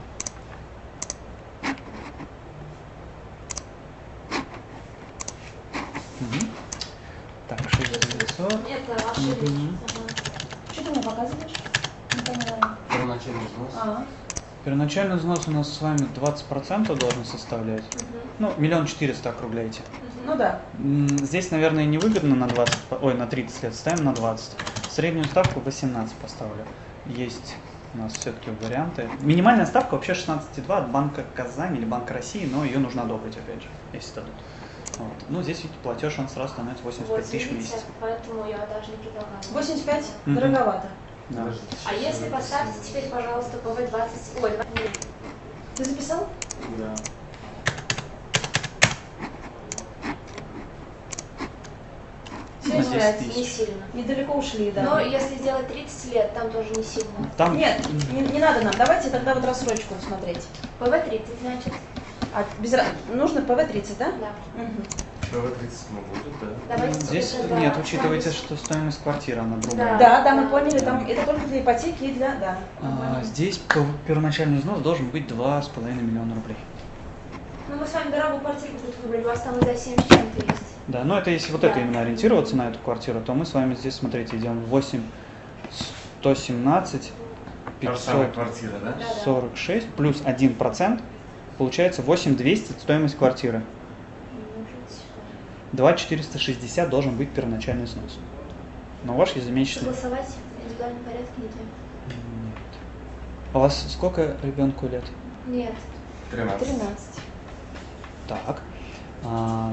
Мгм. Так, шесть девятьсот. Это ошиблись. Мгм. Ага. Что ты мне показываешь? Не поняла. Первоначальный взнос. А, Первоначальный взнос у нас с вами двадцать процентов должен составлять. Мгм. Ну, миллион четыреста округляйте. Мгм. ну да. М, Здесь, наверное, невыгодно на двадцать, по- ой, на тридцать лет, ставим на двадцать. Среднюю ставку восемнадцать поставлю. Есть у нас все-таки варианты. Минимальная ставка вообще шестнадцать и два от Банка Казани или Банка России, но ее нужно одобрить, опять же, если дадут. Вот. Ну, здесь, видите, платеж, он сразу становится восемьдесят Вот, пять тысяч в видите, месяц. поэтому я даже не предлагаю. восемьдесят пять Мгм. дороговато. Да. Подождите, А сейчас если я поставьте записываю. теперь, пожалуйста, ПВ двадцать... Ой, два- Ты записал? Да. Все, добавлять. тысяч. Не сильно. Недалеко ушли, да. Но если сделать тридцать лет, там тоже не сильно. Там Нет, не, не надо нам. Давайте тогда вот рассрочку смотреть. пэ вэ тридцать, значит. А без, ра- нужно пэ вэ тридцать, да? Да. Мгм. пэ вэ тридцать мы будет, да. Давайте здесь тогда нет, учитывайте, стоимость. что стоимость квартиры, она другая. Да. Да, да, мы поняли, там это только для ипотеки и для, да. мы А, поняли. здесь пер- первоначальный взнос должен быть два с половиной миллиона рублей. Ну, мы с вами дорогую квартиру тут выбрали, у вас там и за семь с чем-то есть. Да, но это если вот Да. это именно ориентироваться на эту квартиру, то мы с вами здесь, смотрите, идем восемь сто семнадцать Та же самая пятьсот квартира, да? сорок шесть плюс один процент, получается восемь двести стоимость квартиры. два четыреста шестьдесят должен быть первоначальный снос. Но ваш ежемесячный. Согласовать в индивидуальном порядке нельзя? Нет. А у вас сколько ребенку лет? Нет. тринадцать. тринадцать. Так. А,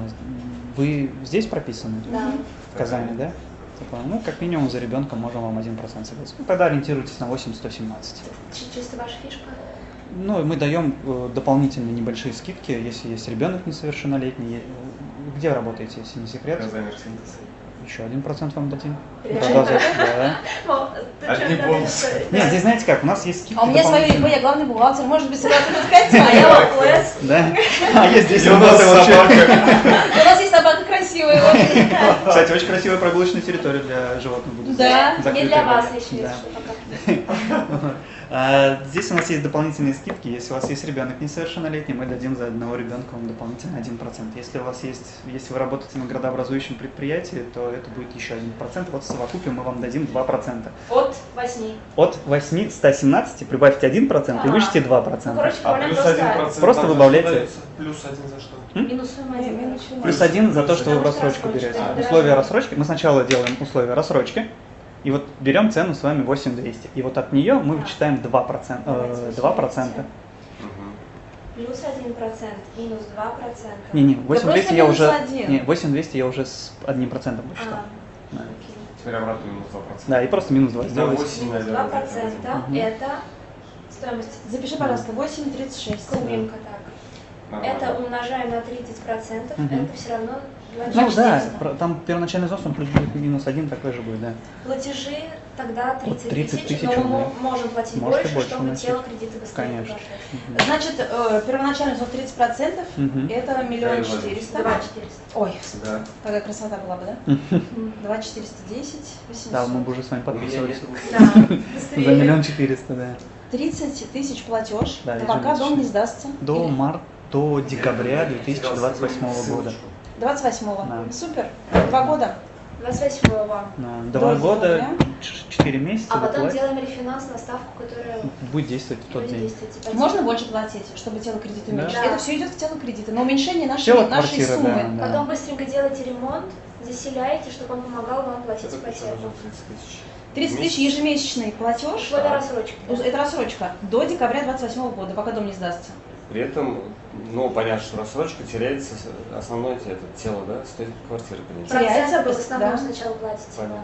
вы здесь прописаны? Да. В Казани, да? Я понял. Ну, как минимум за ребенка можем вам один процент согласить. Ну, тогда ориентируйтесь на восемь сто семнадцать. Чи- Чисто ваша фишка. Ну, мы даем э, дополнительные небольшие скидки, если есть ребенок несовершеннолетний. Е- Где работаете, если не секрет? Казани синтез. Еще один процент вам дадим. Реально? Продолжать, да. Мол, ты Одни чё, да, бонусы. да, Нет, здесь знаете как, у нас есть скидки А у меня свое дополнительные. ИП, я главный бухгалтер. Может быть, сразу пускайте, а я лапс. Да? А есть здесь И у нас собака. У нас есть собака красивая. вот. Кстати, очень красивая прогулочная территория для животных будет. Да, Не Закрытая для вас была. лишь Да. что пока. А, Здесь у нас есть дополнительные скидки. Если у вас есть ребенок несовершеннолетний, мы дадим за одного ребенка вам дополнительно один процент. Если у вас есть, если вы работаете на градообразующем предприятии, то это будет еще один процент. Вот в совокупе мы вам дадим два процента. От восьми. От восьми ста семнадцати прибавьте один процент и Ага. вычтите два Ну, процента. короче, А говоря, плюс просто один процент. Просто там выбавляйте. что дается? Плюс один за что? минусуем один. Минус короче. Плюс один за то, что вы в Потому что рассрочку рассрочка, берете. да. Условия рассрочки. Мы сначала делаем условия рассрочки. И вот берем цену с вами восемь двести. И вот от нее мы вычитаем два процента. э, два процента. Мгм. Плюс один процент, минус два процента. Не-не, восемь двести просто я минус уже. один. Не, восемь двести я уже с одним процентом вычитал. А, Да. окей. Теперь обратно минус два процента. Да, и просто минус два Да, сделайте. восемь, Минус наверное, два процента Мгм. это стоимость Запиши, пожалуйста, восемь тридцать шесть. кругленько так. Нормально. Это умножаем на тридцать процентов, Мгм. это все равно Ну двадцать да, четыреста. про- там первоначальный взнос, он плюс будет минус один такой же будет, да. Платежи тогда тридцать, тридцать тысяч, тысяч но мы рублей. можем платить Можете больше, больше чтобы вносить. тело кредиты быстрее Конечно. погашать. Мгм. Значит, э, первоначальный взнос тридцать процентов, Мгм. это миллион Да, четыреста. Два четыреста. Ой, Да. какая красота была бы, да? Мгм. Два четыреста десять, восемьсот. Да, мы бы уже с вами подписывались. Да, За быстрее. миллион четыреста, да. тридцать тысяч платеж, Да, пока ежемесячно. дом не сдастся. До Или- марта, до декабря две тысячи двадцать восьмого года. двадцать восьмого. Да. Супер. Два года. двадцать восьмого. На До Два года, декабря. ч- четыре месяца А потом доплатите. делаем рефинанс на ставку, которая Будет действовать в тот будет день. действовать. ипотека. Можно больше платить, чтобы тело кредита Да. уменьшить. Да. Это все идет в тело кредита. На уменьшение нашей, Тело нашей квартиры, суммы. да, да. Потом быстренько делайте ремонт, заселяете, чтобы он помогал вам платить Это ипотеку. тридцать тысяч. тридцать тысяч ежемесячный платеж. Что это рассрочка? Это рассрочка. До декабря двадцать восьмого года, пока дом не сдастся. При этом, ну, понятно, что рассрочка теряется основное это тело, да, стоит квартиры, конечно. Теряется, Проценты вы в основном да. сначала платите. Понятно.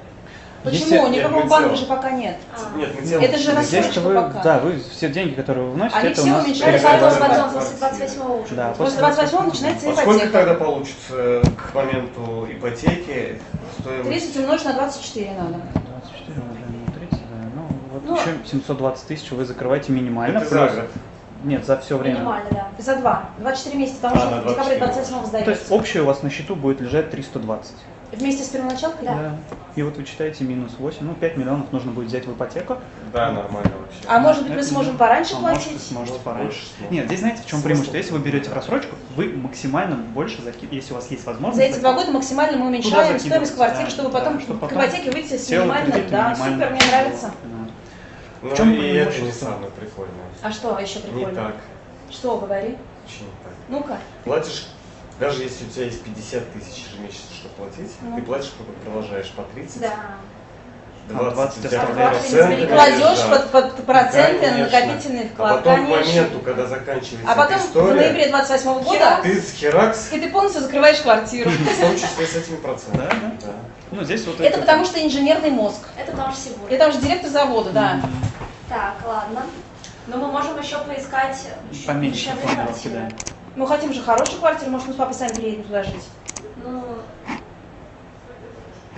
Почему? Если- Никакого Нет, банка мы же пока нет. А. Нет, мы делаем. Это же рассрочка. Здесь вы, пока. да, вы все деньги, которые вы вносите, Они это у все нас уменьшаются. Это потом, Перекрываем потом, квартиры. после двадцать восьмого уже. Да, будет. После двадцать восьмого начинается А сколько ипотека. тогда получится к моменту ипотеки стоимость? тридцать умножить на двадцать четыре надо. двадцать четыре умножаем на тридцать, да. Ну, вот Ну, еще семьсот двадцать тысяч вы закрываете минимально. Это за плюс- год. Нет, за все время. Минимально, да. За два. двадцать четыре месяца, потому А, что на в декабре двадцать четыре. двадцать восьмого Ну, то есть сдается. общее у вас на счету будет лежать триста двадцать. Вместе с первоначалкой? Да. И вот вы читаете минус восемь, ну пять миллионов нужно будет взять в ипотеку. Да, нормально вообще. А может быть мы Это сможем не- пораньше а может, платить? сможете Вот пораньше. больше сможем. Нет, здесь знаете в чем Смысл? преимущество? Если вы берете в рассрочку, вы максимально больше закидываете, если у вас есть возможность. За эти два закидывать. года максимально мы Туда уменьшаем закидывать, стоимость квартиры, да, чтобы да, потом чтобы к потом ипотеке выйти с тело минимально. кредита Да, минимально супер, мне нравится. Да. Ну, В чем и это не преимущество? самое прикольное. А что еще Не прикольно? так. Что, говори? Вообще не так. Ну-ка. Платишь, даже если у тебя есть пятьдесят тысяч ежемесячно, чтобы платить, Ну. ты платишь, продолжаешь по тридцать. Да. А, двадцать, двадцать у тебя оставляешь. проценты, Кладешь да. под, под проценты, Конечно. накопительный А вклад, потом к конечно. моменту, когда заканчивается А потом эта в история, ноябре двадцать восьмого года ты с херакс, и ты полностью закрываешь квартиру. в том числе с этими процентами. Да, да. Ну здесь вот Это потому что инженерный мозг. Это потому что сегодня. Я там же директор завода, да. Мгм. Так, ладно. Но мы можем еще поискать Поменьше дешевле планировки, квартиры. да. Мы хотим же хорошую квартиру, может мы с папой сами приедем туда жить. Ну,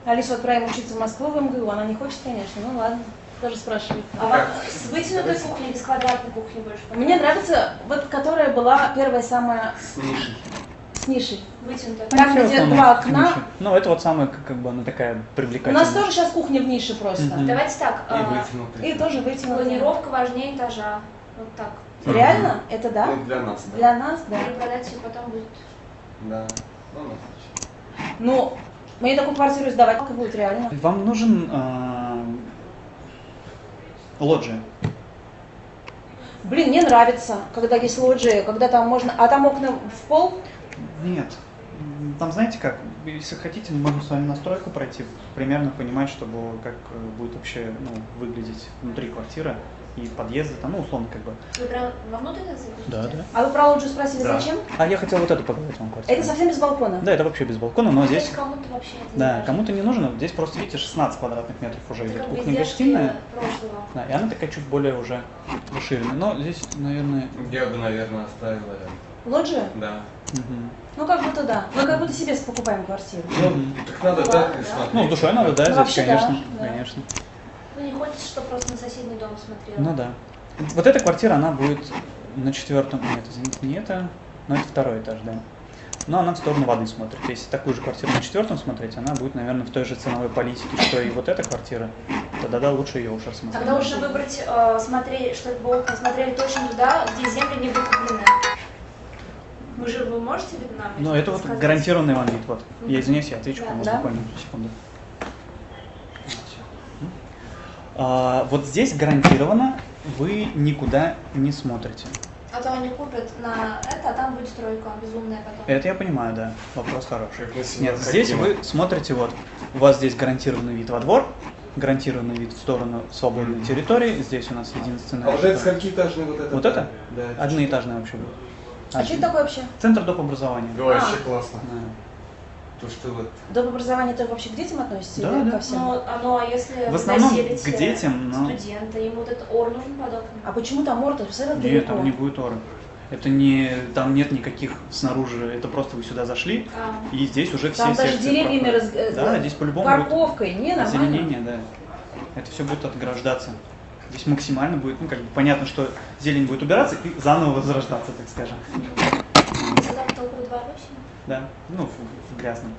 Алису отправим учиться в Москву, в эм гэ у. Она не хочет, конечно. Ну ладно, тоже спрашивает. А вам с вытянутой кухней или с квадратной кухней больше? Мне нравится, вот которая была первая самая С нишей. с нишей. Вытянутая. Там, Всё где основном два в окна. нише. Ну, это вот самая, как, как бы, она такая У привлекательная. нас тоже сейчас кухня в нише просто. Мгм. Давайте так. И а, вытянутый. И тоже вытянула. Планировка важнее этажа. Вот так. Реально? Это да? Ну, для нас, да. Для нас, да. Или продать ее потом будет. Да. Ну, ну, отлично. Ну, мне такую квартиру сдавать будет реально. Вам нужен э, лоджия. Блин, мне нравится, когда есть лоджия, когда там можно... А там окна в пол? Нет. М, Там, знаете как, если хотите, мы можем с вами настройку пройти, примерно понимать, чтобы как э, будет вообще ну, выглядеть внутри квартиры и подъезды, там, ну, условно, как бы. Вы прям вовнутрь это запустите? Да, да. А вы про лоджию спросили, Да. зачем? А я хотел вот эту показать вам квартиру. Это совсем без балкона? Да, это вообще без балкона, но здесь, кому-то вообще это не да, важно. кому-то не нужно. Здесь просто, видите, шестнадцать квадратных метров уже Это идет как бы кухня-гостиная. издержки прошлого. Да, и она такая чуть более уже расширенная. Но здесь, наверное... Я бы, наверное, оставил это. Лоджия? Да. мгм. Ну, как будто да. Мы как будто себе покупаем квартиру. Ну, Мгм. так надо, Ну, да, ладно, и да. смотреть. Ну, с душой надо, да, Ну, здесь, вообще, да, конечно, да. конечно. Ну не хочется, что просто на соседний дом смотрела. Ну да. Вот эта квартира, она будет на четвертом, нет, извините, не это, но это второй этаж, да. Но она в сторону воды смотрит. Если такую же квартиру на четвертом смотреть, она будет, наверное, в той же ценовой политике, что и вот эта квартира. Тогда да, лучше ее уже рассмотреть. Тогда лучше выбрать, э, смотреть, чтобы окна смотрели точно туда, где земли не выкуплены. Вы же вы можете нам Ну, это вот сказать? гарантированный вам вид, вот. Я Мгм. извиняюсь, я отвечу, Да. кому Да? буквально секунду. А, вот здесь гарантированно вы никуда не смотрите. А то они купят на это, а там будет стройка безумная потом. Это я понимаю, да. Вопрос хороший. Как на себя Нет, хотим. здесь вы смотрите, вот, у вас здесь гарантированный вид во двор, гарантированный вид в сторону свободной территории. Здесь у нас единственное, А вот это что- сколькиэтажный вот это? Вот это? Да. это Одноэтажное вообще будет. А что это такое вообще? Центр доп. Образования. что? Вообще А. классно. Да. То, что вот... Доп. Образование это вообще к детям относится Да, или да. ко всем? Ну, а, ну, а если В вы основном заселите к детям, но- студента, ему вот этот ор нужен под окнами? А почему там орта? Посмотри, Нет, далеко. там не будет оры. Это не, там нет никаких снаружи, это просто вы сюда зашли, А, и здесь уже все Там даже секции деревьями проходят. раз... э, Да, здесь по-любому будет парковкой, не, нормально. озеленение, да. Это все будет отграждаться. Здесь максимально будет, ну как бы понятно, что зелень будет убираться и заново возрождаться, так скажем. высота потолка два восемь? Да, ну в, в грязном.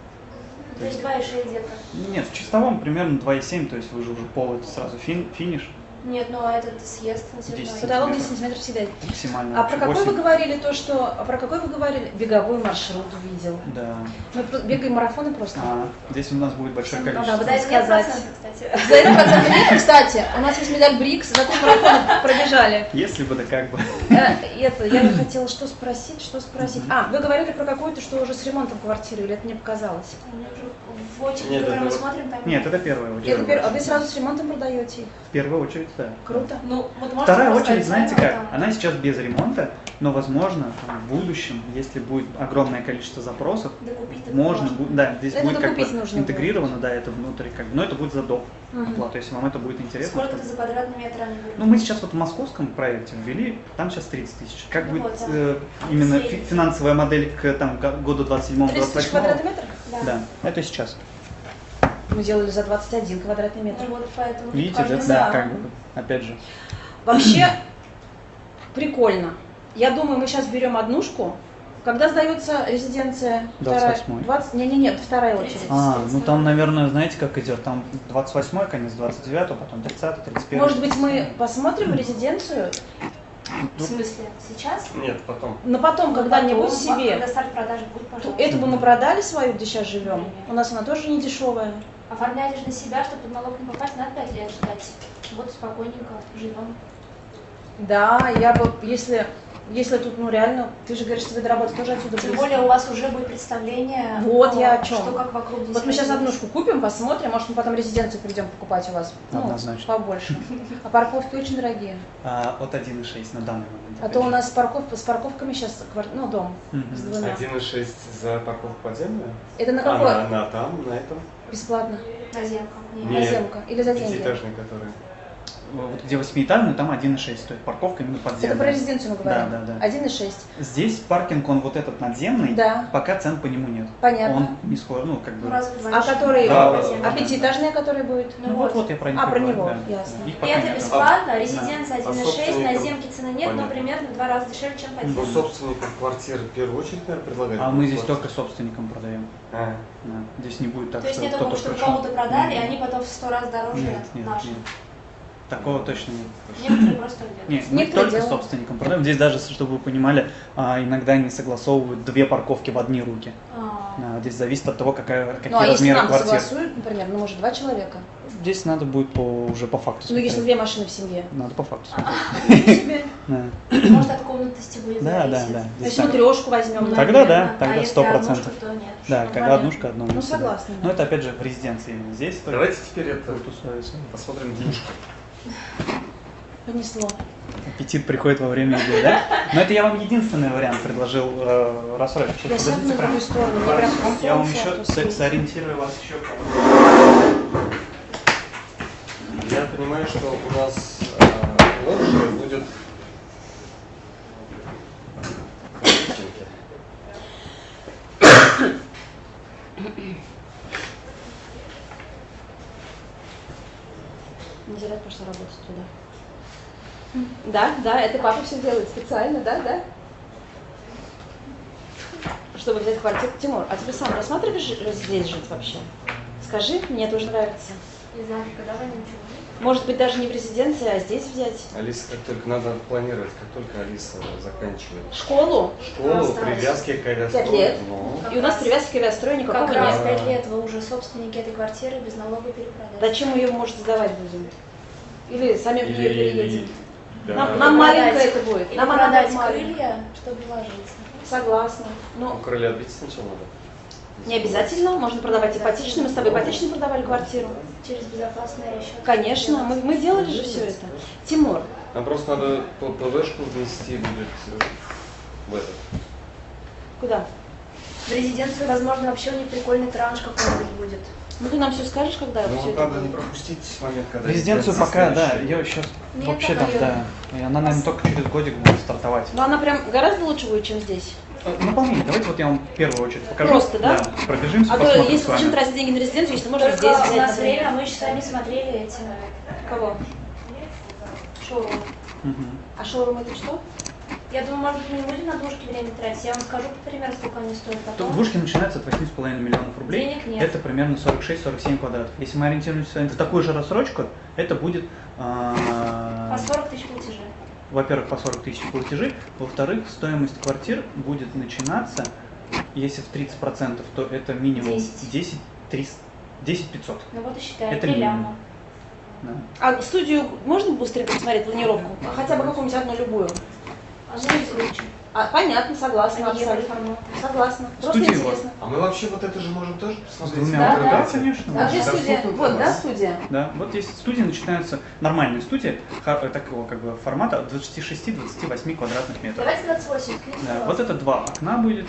То есть два и шесть где-то. Нет, в чистовом примерно два и семь, то есть вы же уже пол это сразу фин, финиш. Нет, ну а этот съезд натяжной. десять. Потолок десять сантиметров всегда. Максимально. А вообще про какой восемь. вы говорили то, что... А про какой вы говорили? Беговой маршрут увидел. Да. Мы про- бегаем марафоны просто. А, здесь у нас будет большое Ну, количество. да, Да, Что нет сказать? процентов, кстати. За это процентов нет, кстати. У нас есть медаль БРИКС, за три марафона пробежали. Если бы, да как бы. Э, Это, я хотела что спросить, что спросить. А, вы говорили про какую-то, что уже с ремонтом квартиры, или это мне показалось? У меня уже в очереди, Нет, которую мы это вот- смотрим, там... Нет, это первая очередь. Это пер- А вы сразу с ремонтом продаете их? В первую очередь, да. Круто. Ну, вот можно Вторая поставить очередь, знаете цену, как? там. Она сейчас без ремонта, но возможно там, в будущем, если будет огромное количество запросов, Докупить так можно будет, да, здесь Это будет как бы докупить нужно интегрировано, да, это внутри, как бы, но это будет за доп. Мгм. оплату, если вам это будет интересно. Сколько то- это за квадратный метр они будут? Ну, мы сейчас вот в московском проекте ввели, там сейчас тридцать тысяч. Как Ну будет вот, да. э, именно Средний. фи- финансовая модель к там, ко- году двадцать седьмому тридцать двадцать тысяч восьмому? квадратных метров? Да. Да, это сейчас. Мы делали за двадцать один квадратный метр. Ну, вот поэтому Видите, да, каждый да, за. как бы, опять же. Вообще прикольно. Я думаю, мы сейчас берем однушку. Когда сдается резиденция? двадцать Вторая? восьмой. двадцать Не, не, нет, вторая очередь. А, ну там, наверное, знаете, как идет, там двадцать восьмой, конец двадцать девятого, потом тридцатый, тридцать первый. Может быть, мы посмотрим резиденцию, В смысле, сейчас? Нет, потом. но потом когда-нибудь Потом, себе. Когда старт продажи будет, То пожалуйста. Эту бы мы продали свою, где сейчас живем. У нас она тоже не дешевая. Оформляешь на себя, чтобы под налог не попасть, надо пять лет ждать. Вот спокойненько живем. Да, я бы, если, если тут, ну реально, ты же говоришь, что вы до работы тоже отсюда Тем близко. более у вас уже будет представление, Вот ну, я о чем. что как вокруг здесь Вот мы сейчас происходит. однушку купим, посмотрим, может мы потом резиденцию придем покупать у вас. Ну, Однозначно. побольше. А парковки очень дорогие. А, от один и шесть на данный момент. А опять то у же. нас с, парков, с парковками сейчас, ну, дом Мгм. с двумя. один и шесть за парковку подземную? Это на А какой? на, на там, на этом? Бесплатно. Наземка. Не, Нет. Наземка. Или за деньги? Пятиэтажный, который. вот где восьмиэтажный, там один и шесть стоит парковка именно подземная. Это про резиденцию мы говорим. Да, да, да. один и шесть. Здесь паркинг, он вот этот надземный, Да. пока цен по нему нет. Понятно. Он не скоро, ну как бы. Ну, разве А раньше который, Да, было да, подземное? а пятиэтажная, который будет? Ну вот, вот я про них А, про говорю, него, да. ясно. Их И пока это нет. бесплатно, резиденция А один и шесть, собственникам? наземки цены нет, но Понятно. примерно в два раза дешевле, чем Ну, подземные. собственникам квартиры в первую очередь, наверное, предлагают. А мы здесь квартиру. только собственникам продаем. А. Да. Здесь не будет так, То есть что нет кто-то такого, что вы пришел. кому-то продали, и Нет. они потом в сто раз дороже Нет, нет, наших. нет. Такого точно нет. Некоторые просто нет. Нет, мы Некоторые только делают. собственникам продаем. Здесь даже, чтобы вы понимали, а, иногда не согласовывают две парковки в одни руки. А, А, Здесь зависит от того, какая, какие Ну а если размеры нам квартир. согласуют, например, ну может два человека. Здесь надо будет по, уже по факту Ну если смотреть. две машины в семье. Надо по факту смотреть. ничего себе. Да. Может, от комнатности будет Да, да, зависеть. да. То Здесь есть так. мы трешку возьмем. Ну, да? Тогда да, наверное. тогда А если сто процентов. однушку, то нет. Да, Ну, когда понятно. однушка, одно Ну место. согласна. Но это опять же в резиденции именно здесь. только Давайте теперь это будут условия свои. посмотрим денежку. Понесло. Аппетит приходит во время еды, да? Но это я вам единственный вариант предложил э, рассрочку. Сейчас, Я сяду подождите, на прям. другую сторону. Мне прям Я вам комфортно, еще просто. со- сориентирую вас еще. Я понимаю, что у нас э, лоджия будет коротенькая. Не зря пошла работать туда. Да, да, это папа все делает специально, да, да. Чтобы взять квартиру. Тимур, а ты сам рассматриваешь здесь жить вообще? Скажи, мне тоже нравится. Не знаю, когда вы ничего. Может быть, даже не в резиденции, а здесь взять. Алиса, как только надо планировать, как только Алиса заканчивает Школу. школу, Осталось. привязки к Пять авиастрою. лет. Ну, И у нас привязки к авиастрою никакого Как раз нет. пять лет вы уже собственники этой квартиры без налога перепродать. Зачем мы ее, может, сдавать будем? Или сами в нее или- переедем? да. Нам, нам Продать. маленькая это будет. Или Нам она продать будет маленькая. крылья, чтобы вложиться. Согласна. Ну, Ну, крылья отбить сначала надо. не обязательно. Можно продавать ипотечный. Мы с тобой ипотечный продавали квартиру. Через безопасный расчет. Конечно, мы, мы делали же все это. Тимур, Нам просто надо по ПВшку внести будет э, в этот. куда? В резиденцию, возможно, вообще у них прикольный транш какой-нибудь будет. Ну ты нам все скажешь, когда Ну все вот это надо не будет? пропустить момент, когда Резиденцию резиденция пока, да, следующая. ее сейчас Нет, вообще пока там, её- да. И она, наверное, только через годик будет стартовать. Ну она прям гораздо лучше будет, чем здесь. Э, Наполнение, давайте вот я вам в первую очередь покажу. Просто, да? Пробежимся, А то посмотрим если с вами. зачем тратить деньги на резиденцию, если можно Только здесь у взять, нас например. время, мы еще сами смотрели эти Кого? шоурумы. Мгм. А шоурум это что? Я думаю, может быть, мы не будем на двушки время тратить. Я вам скажу, примерно, сколько они стоят То потом. двушки начинаются от восьми с половиной миллионов рублей. Денег нет. Это примерно сорок шесть - сорок семь квадратов. Если мы ориентируемся на такую же рассрочку, это будет, а, По сорок тысяч платежей. во-первых, по сорок тысяч платежи, во-вторых, стоимость квартир будет начинаться, если в тридцать процентов, то это минимум десять. десять триста, десять пятьсот. Ну вот и считай, Это три минимум. ляма. Да. А студию можно быстренько посмотреть, планировку? Хотя бы какую-нибудь одну любую. А знаете лучше. А, понятно, согласна, Они абсолютно. евроформат. Согласна. Просто Студии интересно. А мы вообще вот это же можем тоже С посмотреть? двумя Да, вот, да. конечно. А да. где Да, студия? доступно Вот, да, информация. студия? Да, вот здесь студии начинаются, нормальные студии, ха- э, такого как бы формата от двадцати шести - двадцати восьми квадратных метров. Давайте двадцать восемь. Да, вот это два окна будет.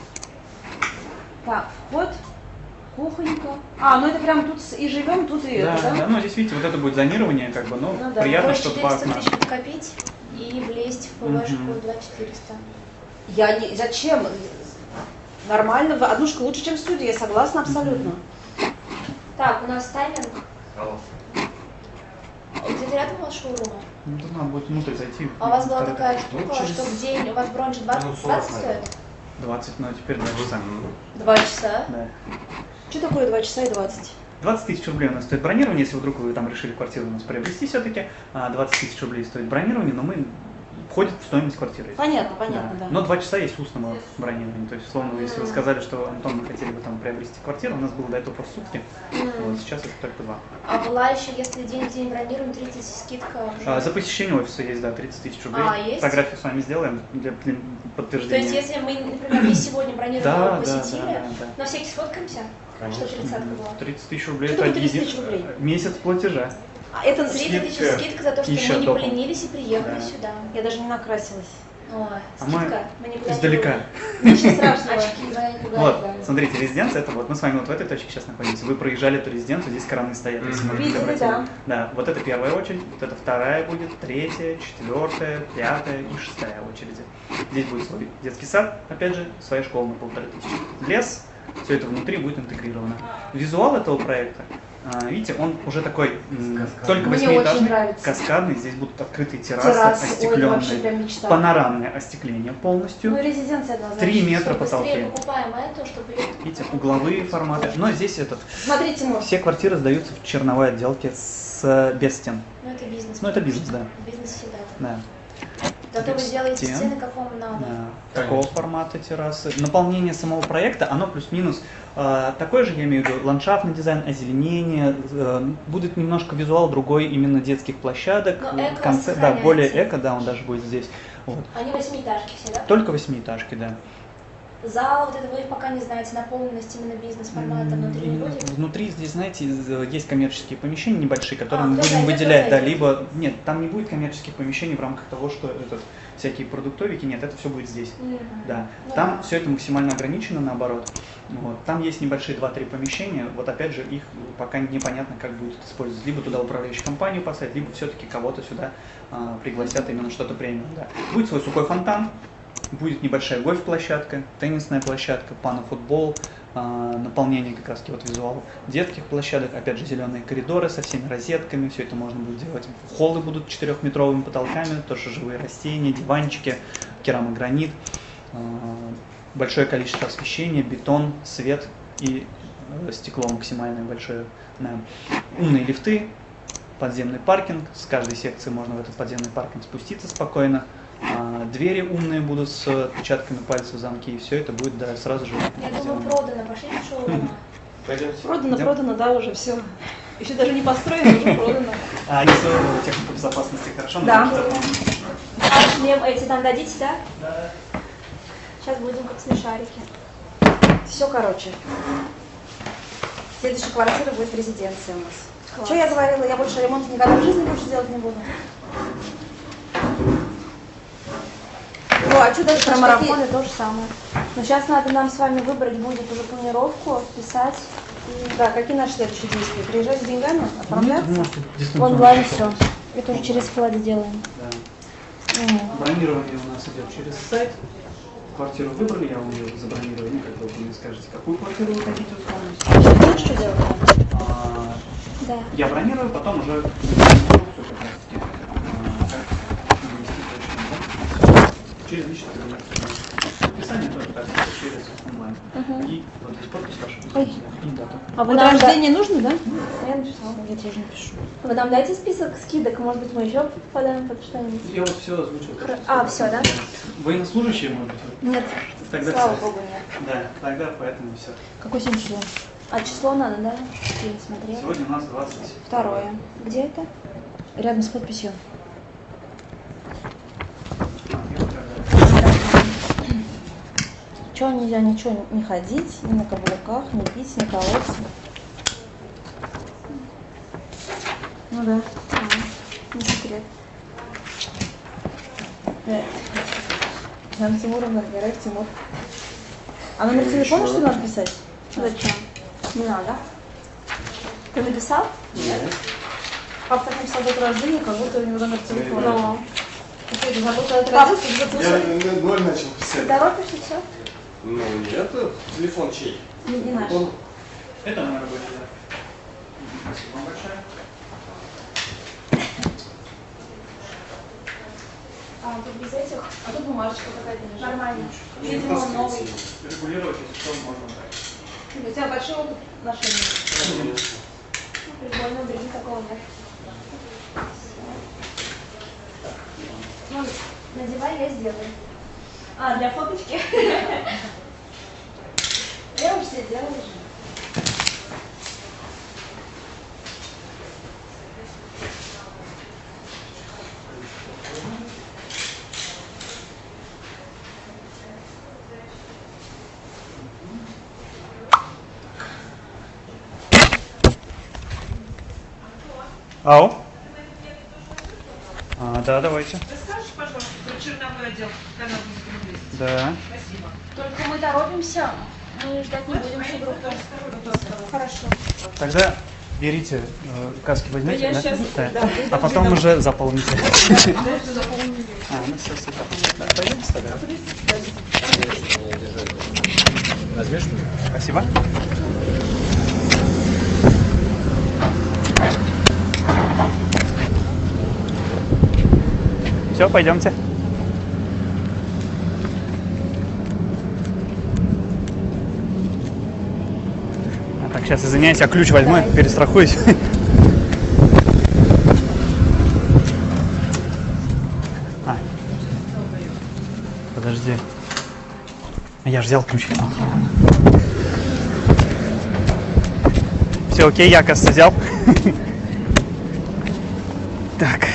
Так, вход, кухонька. А, ну это прям тут с- и живем, тут и Да, это, да? да, ну здесь видите, вот это будет зонирование, как бы, но Ну да. приятно, Проще что два четыреста окна. тысяч подкопить и влезть в ПВшку Мгм. два четыреста. Я не... Зачем? Нормально, однушка лучше, чем студия, я согласна абсолютно. Так, у нас тайминг. Алло. Где-то рядом у вас шоурума. Ну, тут надо будет внутрь зайти. А у вас была Второй- такая Ну, штука, через что в день у вас бронь же двадцать, минут сорок, двадцать стоит? наверное. двадцать, но теперь два часа. Два часа. Да. Что такое два часа и двадцать? двадцать тысяч рублей у нас стоит бронирование, если вдруг вы там решили квартиру у нас приобрести все-таки. двадцать тысяч рублей стоит бронирование, но мы входит в стоимость квартиры. Понятно, понятно, да. Но два часа есть устного бронирования. То есть, условно, если вы сказали, что, Антон, мы хотели бы там приобрести квартиру, у нас было до этого просто сутки, вот сейчас это только два. А была еще, если день в день бронируем, тридцать скидка уже. А, за посещение офиса есть, да, тридцать тысяч рублей. А, есть? Фотографию с вами сделаем для, для То подтверждения. есть, если мы, например, не сегодня бронируем, Да, а да, посетили, да, да, да. на всякий сфоткаемся, Конечно. что тридцатка была. тридцать тысяч рублей Что это такое тридцать един- тысяч рублей? месяц платежа. А это тридцать тысяч Скидка. скидка за то, что Еще мы не топом. поленились и приехали Да. сюда. я даже не накрасилась. Ой, А мы скидка, мы никуда не издалека. будем. Ничего страшного. Очки. Вот, смотрите, резиденция, это вот мы с вами вот в этой точке сейчас находимся. Вы проезжали эту резиденцию, здесь краны стоят. Если Мгм. мы Видели, обратили. да. Да, вот это первая очередь, вот это вторая будет, третья, четвертая, пятая и шестая очереди. Здесь будет свой детский сад, опять же, своя школа на полторы тысячи. Лес, все это внутри будет интегрировано. Визуал этого проекта, а, видите, он уже такой м, Каскадный. только Мне очень восьмиэтажный, нравится. каскадный. Здесь будут открытые террасы, Террасы, ой, вообще остекленные, прям мечта. панорамное остекление полностью. Ну, резиденция однозначно. Три метра Всё, быстрее потолки. покупаем эту, чтобы... Видите, угловые форматы. Но здесь этот, Смотрите, Тимур. все квартиры сдаются в черновой отделке с, без стен. Ну, это бизнес. Ну, это бизнес, да. Бизнес всегда. Да. Зато вы Без сделаете стен. стены, как вам надо. Да, такого формата террасы. Наполнение самого проекта, оно плюс-минус э, такой же, я имею в виду, ландшафтный дизайн, озеленение, э, будет немножко визуал другой именно детских площадок, Но эко конце- да, сохраняется. более эко, да, он даже будет здесь. Вот. Они восьмиэтажки все, да? Только восьмиэтажки, да. Зал, вот это вы пока не знаете, наполненность именно бизнес-формата внутри не будет? Внутри здесь, знаете, из- есть коммерческие помещения небольшие, которые А, мы кто будем зайдет, выделять, тот да, зайдет. либо нет, там не будет коммерческих помещений в рамках того, что этот всякие продуктовики, нет, это все будет здесь. Мгм. Да, Ну там да. все это максимально ограничено, наоборот. Вот. Там есть небольшие два-три помещения, вот опять же их пока непонятно, как будет использовать. Либо туда управляющую компанию поставить, либо все-таки кого-то сюда а, пригласят именно что-то премиум. Да. Будет свой сухой фонтан, будет небольшая гольф-площадка, теннисная площадка, панофутбол, а, наполнение как раз таки вот визуал детских площадок, опять же зеленые коридоры со всеми розетками, все это можно будет делать. Холлы будут четырехметровыми потолками, тоже живые растения, диванчики, керамогранит, а, большое количество освещения, бетон, свет и э, стекло максимальное большое. Да. Умные лифты, подземный паркинг, с каждой секции можно в этот подземный паркинг спуститься спокойно. А, двери умные будут с отпечатками пальцев, замки, и все это будет, да, сразу же. Я думаю, сделано. продано. Пошли в шоурум. Пойдемте. Продано, Да. продано, да, уже все. Еще даже не построено, уже продано. А если технику безопасности хорошо? Да. нужно запомнить? А шлем эти там дадите, да? Да. Сейчас будем как смешарики. Все, короче. Следующая квартира будет резиденция у нас. Класс. Что я говорила? Я больше ремонт никогда в жизни больше делать не буду. Ну, а что дальше Про про марафоны то же самое. Но сейчас надо нам с вами выбрать будет уже планировку, писать и Да, какие наши следующие действия? Приезжать с деньгами, оформляться? Вы можете дистанционно онлайн решать. все. Это уже через вклады делаем. Да. Мгм. Бронирование у нас идет через сайт. Квартиру выбрали, я вам ее забронирую. Ну, как бы вы мне скажете, какую квартиру вы хотите условно. Знаешь, что делать? А, Да. Я бронирую, потом уже инструкцию как раз таки, а, как вывести точно, да? Через личный кабинет. Описание тоже так, через онлайн. Мгм. И вот здесь подпись ваша Ой. и дата. А вы Вот нам, да- рождение нужно, да? Я написала. Я тоже напишу. Вы нам дайте список скидок, может быть, мы еще попадаем под что-нибудь. Я вот все озвучил. так Хр- что а, всё, всё, да? Военнослужащие, может быть, вы? Нет, Тогда слава всё. богу, нет. Да, тогда поэтому все. Какой сегодня число? А число надо, да? Я не смотрела. Сегодня у нас двадцать Второе. Где это? Рядом с подписью. А, я вот тогда. Чего нельзя ничего не ходить, ни на каблуках, не пить, не колоться. Ну да. А, не секрет. Да. Нам Тимуровна, Герой Тимур. А номер телефона что надо писать? Зачем? Не надо. Ты написал? Нет. Папа так написал дату рождения, как будто у него номер телефона. Ну. Ты это забыл, когда ты Пап, родился, ты Я записал. на ноль начал Ты писать. торопишься, все? Ну нет, телефон чей? Не, не наш. Он- Это мой рабочий, да. Спасибо вам большое. А, тут без этих. А тут бумажечка какая-то лежит. Нормально. Ну, Видимо, просто новый. Регулировать, если что, можно так. У тебя большой опыт ношения. Конечно. Ну, прикольно, у других такого нет. Ну, надевай, я сделаю. А, для фоточки? Я уже все делала. Ау. А, да, давайте. Расскажешь, пожалуйста, про черновой цветовой отдел канала двести. Да. Спасибо. Только мы торопимся, мы ждать не будем всю группу. Хорошо. Тогда берите э, каски, возьмите, Да я да? щас, Да. да, А потом уже заполните. Дальше заполнили. А, ну все, супер. Да, пойдемте тогда. Возьмешь? Спасибо. Все, пойдемте. А, так, сейчас, извиняюсь, я ключ возьму, перестрахуюсь. А. Подожди. Я же взял ключ. Все, окей, я, кажется, взял. Так.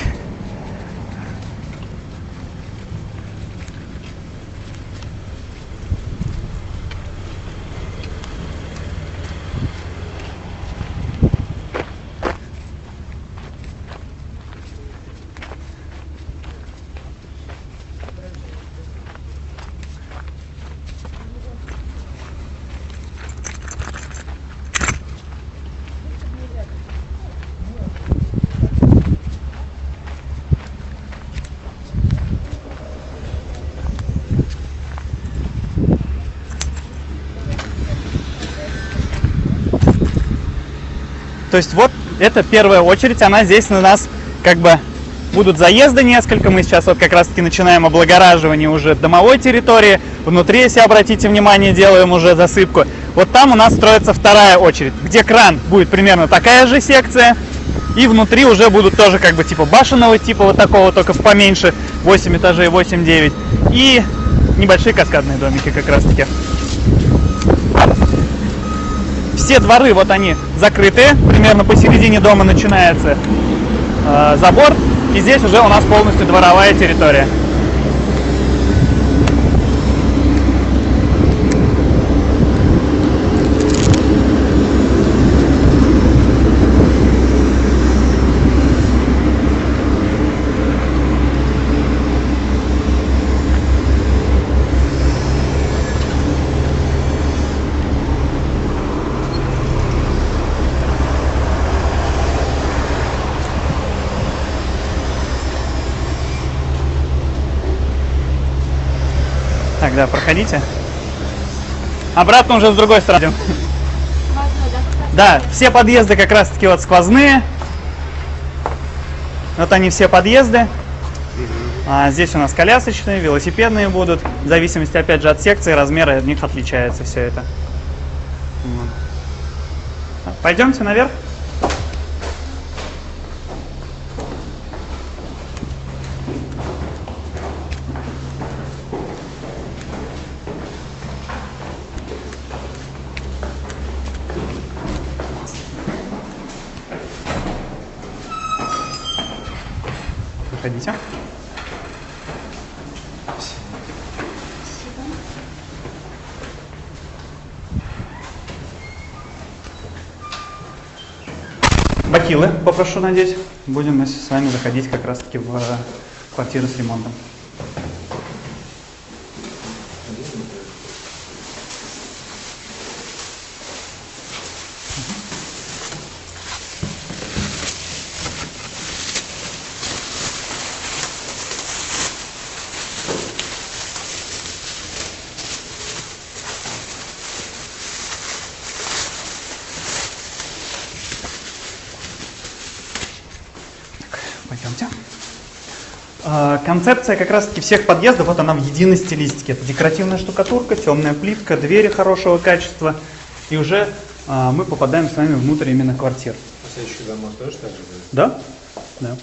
То есть вот это первая очередь, она здесь у нас как бы будут заезды несколько. Мы сейчас вот как раз таки начинаем облагораживание уже домовой территории. Внутри, если обратите внимание, делаем уже засыпку. Вот там у нас строится вторая очередь, где кран будет примерно такая же секция. И внутри уже будут тоже как бы типа башенного типа вот такого, только поменьше, восемь этажей, восемь-девять. И небольшие каскадные домики как раз таки. Все дворы, вот они закрытые, примерно посередине дома начинается э, забор, и здесь уже у нас полностью дворовая территория. Так, да, проходите. Обратно уже с другой стороны. Да, все подъезды как раз таки вот сквозные. Вот они все подъезды. А здесь у нас колясочные, велосипедные будут. В зависимости, опять же, от секции, размеры от них отличается все это. Пойдемте наверх. Проходите. Бахилы попрошу надеть. Будем мы с вами заходить как раз таки в квартиру с ремонтом. Пойдемте. Концепция как раз-таки всех подъездов, вот она в единой стилистике. Это декоративная штукатурка, темная плитка, двери хорошего качества. И уже а, мы попадаем с вами внутрь именно квартир. А следующий дома тоже так же будет? Да? Да.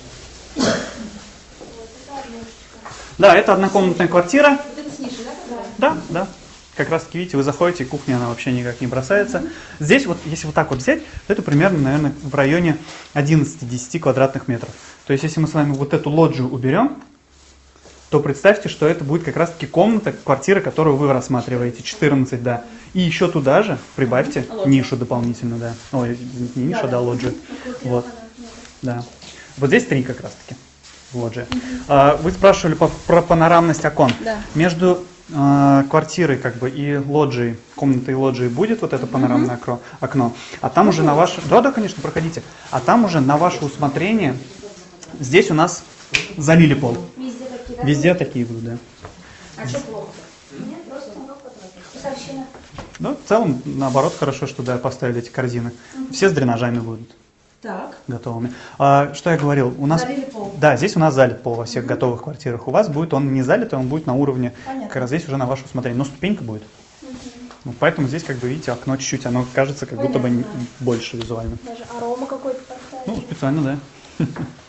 Да, это однокомнатная квартира. Вот это с нишей, да? Да, да. Как раз таки, видите, вы заходите, кухня, она вообще никак не бросается. Здесь вот, если вот так вот взять, то это примерно, наверное, в районе одиннадцати-десяти квадратных метров. То есть, если мы с вами вот эту лоджию уберем, то представьте, что это будет как раз таки комната, квартира, которую вы рассматриваете, четырнадцать, да. И еще туда же прибавьте Лоджия. нишу дополнительно, да. Ой, не ниша, да, лоджию. Вот, да. Вот здесь три как раз таки. лоджия. А, вы спрашивали по, про панорамность окон. Да. Между а, квартирой как бы и лоджией, комнатой и лоджией будет вот это панорамное окно, окно. А там уже на ваше... Да, да, конечно, проходите. А там уже на ваше усмотрение, здесь у нас залили пол. Везде такие, да? Везде такие будут, да. А что плохо? Нет, просто сообщение. Ну, в целом, наоборот, хорошо, что да, поставили эти корзины. Все с дренажами будут Так. готовыми. А, что я говорил? У нас... Залили пол. Да, здесь у нас залит пол во всех готовых квартирах. У вас будет он не залит, он будет на уровне, Понятно. как раз здесь уже на ваше усмотрение. Но ступенька будет. Ну, поэтому здесь, как бы, видите, окно чуть-чуть, оно кажется как будто бы не- больше визуально. Даже арома какой-то поставили. Ну, специально, да.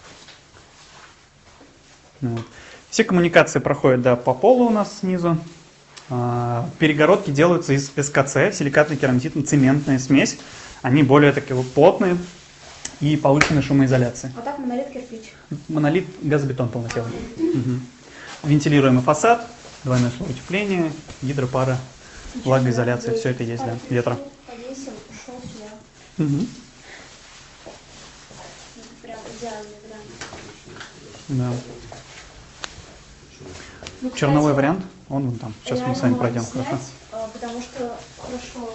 Ну, вот. Все коммуникации проходят, да, по полу у нас снизу. А, Перегородки делаются из эс ка це, силикатная керамзитно-цементная смесь. Они более такие вот плотные и повышенной шумоизоляции. А так монолит кирпич. Монолит газобетон полнотелый. Мгм. Вентилируемый фасад, двойное слой утепления, гидропара, влагоизоляция, все это есть, да, ветра. Повесил, ушел сюда. Мгм. Это прям идеальный вариант. Да. Ну, Черновой кстати, вариант, он вон там. Сейчас мы реально с вами можно пройдем, снять, хорошо? а, Потому что хорошо.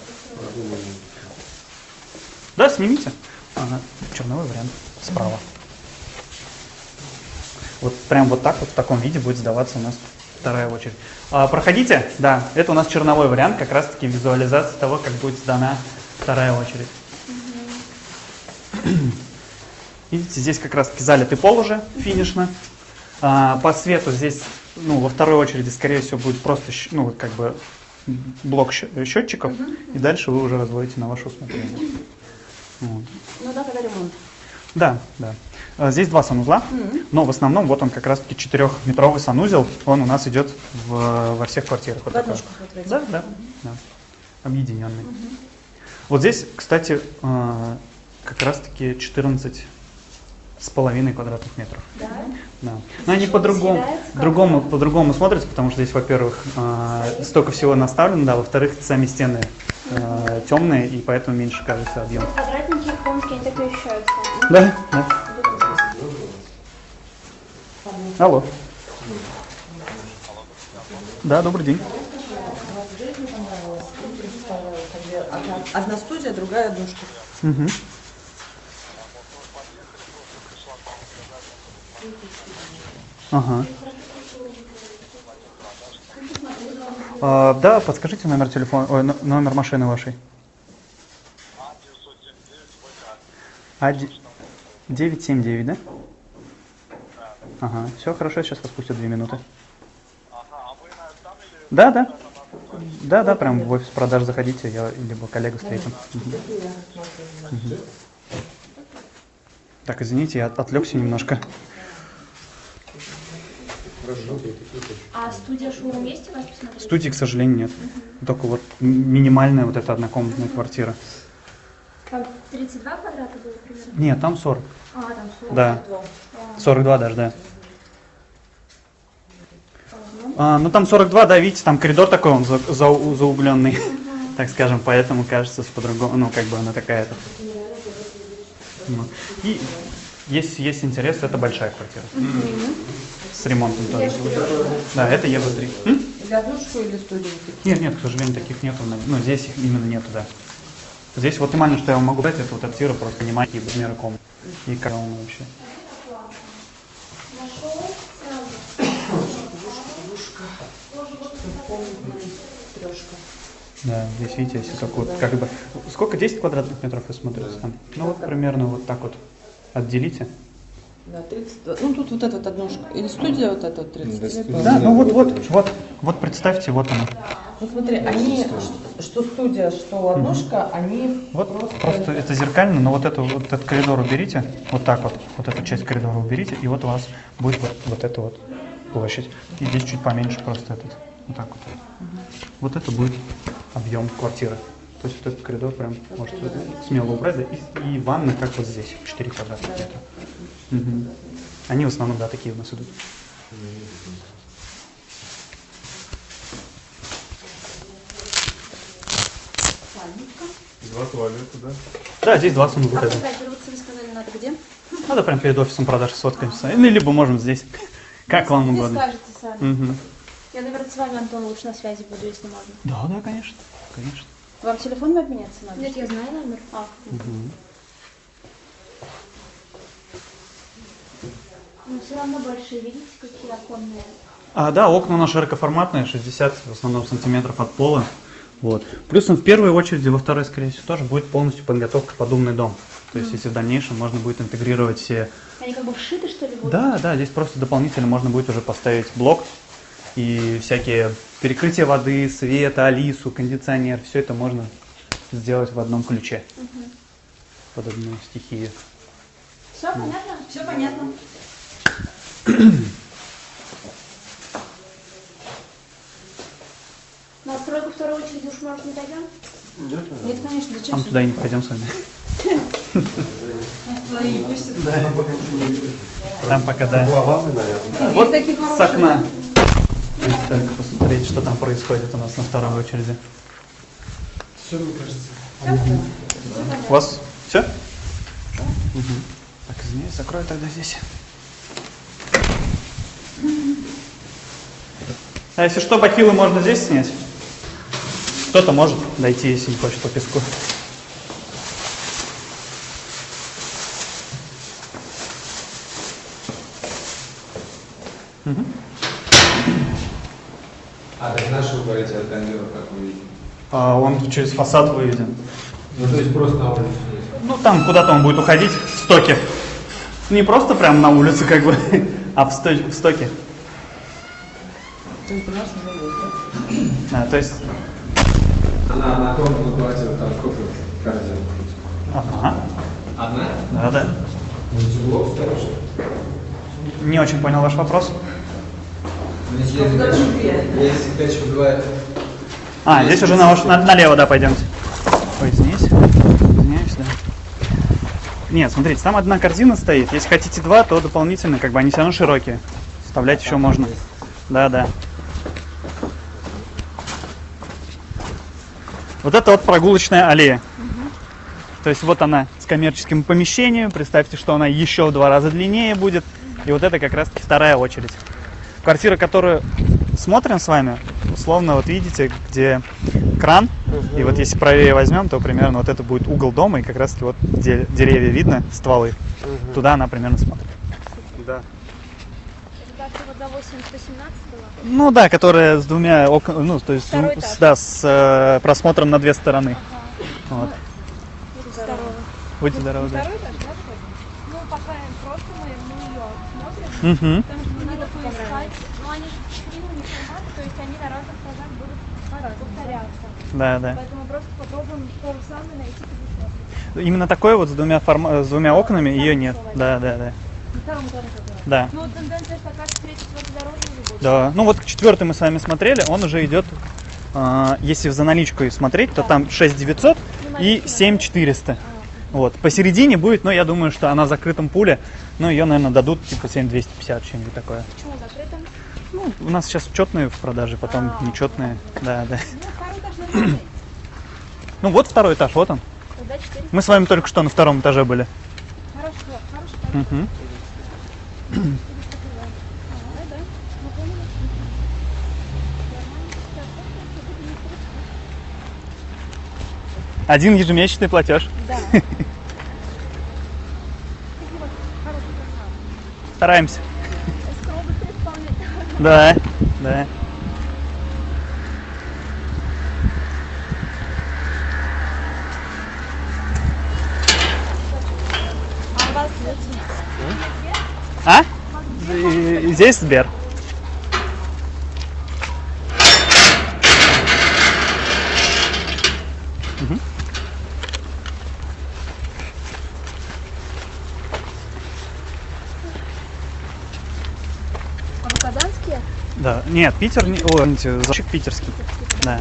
Да, снимите. Ага. Черновой вариант справа. Вот прям вот так вот в таком виде будет сдаваться у нас вторая очередь. А, проходите, да, это у нас черновой вариант, как раз таки визуализация того, как будет сдана вторая очередь. Видите, здесь как раз таки залитый пол уже финишно. А, по свету здесь, ну, во второй очереди, скорее всего, будет просто, щ- ну, вот как бы блок щ- счетчиков, и дальше вы уже разводите на ваше усмотрение. Вот. Ну да, когда ремонт. Да, да. А, Здесь два санузла, но в основном вот он как раз-таки четырехметровый санузел, он у нас идет в- во всех квартирах. Вот В такой. однушках вот в этих. Да, да, да. Объединенный. Вот здесь, кстати, а, как раз-таки четырнадцать с половиной квадратных метров. Да. Да. Но они по-другому, съедается как-то? другому, по-другому смотрятся, потому что здесь, во-первых, а, столько всего наставлено, да, во-вторых, сами стены а, темные, и поэтому меньше кажется объем. Квадратненькие комнатки, они так и ощущаются. Да, да. Алло. Да, добрый день. Одна, одна студия, другая однушка. Мгм. Ага. А, да, подскажите номер телефона, ой, но- номер машины вашей. А девять семь девять, да? Ага, все хорошо, сейчас вас пустят две минуты. Да, да. Да, да, прям в офис продаж заходите, я либо коллега встретим. Мгм. Мгм. Так, извините, я от- отвлекся немножко. А студия шоурум есть у вас посмотреть? Студии, к сожалению, нет. Только вот м- минимальная вот эта однокомнатная квартира. Там тридцать два квадрата было примерно? Нет, там сорок. А, там сорок. Да. сорок два даже, да. А, ну там сорок два, да, видите, там коридор такой, он за, за- заугленный, так скажем, поэтому кажется по-другому, ну как бы она такая-то. Ну. И есть, есть интерес, это большая квартира. С ремонтом тоже. Да, это Е вэ три. М? Или однушку, или студию. Нет, нет, к сожалению, таких нету. Ну, здесь их именно нету, да. Здесь вот максимально, что я вам могу дать, это вот от тира просто понимать и размеры комнат. И как он вообще. Да, здесь видите, если только вот как бы... Сколько, десять квадратных метров вы смотрите там? Ну вот примерно вот так вот отделите. Да, тридцать два. Ну тут вот эта вот однушка. Или студия вот эта вот тридцать. Или Да, ну вот, вот, вот, вот представьте, вот оно. Ну смотри, они, что студия, что однушка, они Вот просто... просто это зеркально, но вот, эту, вот этот коридор уберите, вот так вот, вот эту часть коридора уберите, и вот у вас будет вот, вот эта вот площадь. И здесь чуть поменьше просто этот, вот так вот. Вот это будет объем квартиры. То есть вот этот коридор прям можете смело убрать, да, и, и ванна как вот здесь, четыре квадратных метра. Мгм. Они в основном, да, такие у нас идут. Два туалета, да? Да, здесь два А сундука. фотографироваться, вы сказали, надо где? Надо прям перед офисом продаж сфоткаемся. Или либо можем здесь. Как вам Где угодно. скажете сами. Мгм. Я, наверное, с вами, Антон, лучше на связи буду, если можно. Да, да, конечно. Конечно. Вам телефон обменяться надо? Нет, я знаю номер. А, Мгм. Но все равно большие, видите, какие оконные. А, да, окна у нас широкоформатные, шестьдесят в основном сантиметров от пола. Вот. Плюс он в первой очереди, во второй, скорее всего, тоже будет полностью подготовка под умный дом. То есть, если в дальнейшем можно будет интегрировать все... Они как бы вшиты, что ли, будут? Да, да, здесь просто дополнительно можно будет уже поставить блок и всякие перекрытия воды, света, алису, кондиционер. Все это можно сделать в одном ключе. Под одну стихию. Все понятно? все понятно. На стройку второй очереди уж, может, не дойдем? Нет, конечно, зачем? Там туда и не пойдем с вами. Там пока, да. Вот с окна. Только посмотреть, что там происходит у нас на второй очереди. Все, мне кажется. У вас все? Так, извиняюсь, закрою тогда здесь. А если что, бахилы можно здесь снять? Кто-то может дойти, если не хочет по песку. Мгм. А, так наши вы говорите, от конвейера как вы видите? А он через фасад выведен. Ну, то есть просто на улице есть. Ну, там куда-то он будет уходить, в стоке. Не просто прямо на улице, как бы, а в, сто- в стоке. Да, то есть... Она на комнатную квартиру, там кофе, корзину. Ага. Одна? Да, да. Ну, тяжело встать, что ли? Не очень понял ваш вопрос. Ну, если если печь выбивает... А, здесь уже на ваш- на- налево, да, пойдемте. Ой, здесь. Извиняюсь, да. Нет, смотрите, там одна корзина стоит. Если хотите два, то дополнительно, как бы они все равно широкие. Вставлять еще можно. Да, да. Вот это вот прогулочная аллея. То есть вот она с коммерческим помещением. Представьте, что она еще в два раза длиннее будет. И вот это как раз таки вторая очередь. Квартира, которую смотрим с вами, условно, вот видите, где кран. И вот если правее возьмем, то примерно вот это будет угол дома. И как раз таки вот где деревья видно, стволы. Туда она примерно смотрит. Да. Редакция вот за восемь сто семнадцать была? Ну да, которая с двумя окнами, ну то есть Второй с- этаж. да, с э, просмотром на две стороны. Вот. Здорово. Будьте здоровы, да. Второй этаж, да, входит? Ну, пока просто мы на нее смотрим, Мгм. потому что надо поискать. Ну, они же фирменные форматы, то есть они на разных этажах будут повторяться. Да, да. Поэтому просто попробуем то же самое найти по Именно такой вот с двумя форма- с двумя окнами ее нет. Да, да, да. На втором этаже какой? Да. Ну, вот тенденция же такая, что третий, четвертый дороже уже будет. Да. Ну вот четвертый мы с вами смотрели, он уже идет, а, если за наличку смотреть, то там шесть девятьсот и семь четыреста. Вот. Посередине будет, но я думаю, что она в закрытом пуле, но ее, наверное, дадут типа семь двести пятьдесят, что-нибудь такое. Почему закрыто? Ну, у нас сейчас четные в продаже, потом А. нечетные. Да, да. Ну, второй этаж нормальный. Ну вот второй этаж, вот он. Тогда четыре. Мы с вами только что на втором этаже были. Хорошо, хорошо, хорошо. Мгм. А, да, да. Ну, поняла. Нормально. Так, так, так, так, так. Один ежемесячный платеж. Да. Такие вот хорошие красавцы. Стараемся. Скромно исполнять. Да, да. А у вас нет? А? И- и Здесь Сбер. Мгм. А вы казанские? Да. Нет, Питер, не, о, извините, заказчик питерский. Да.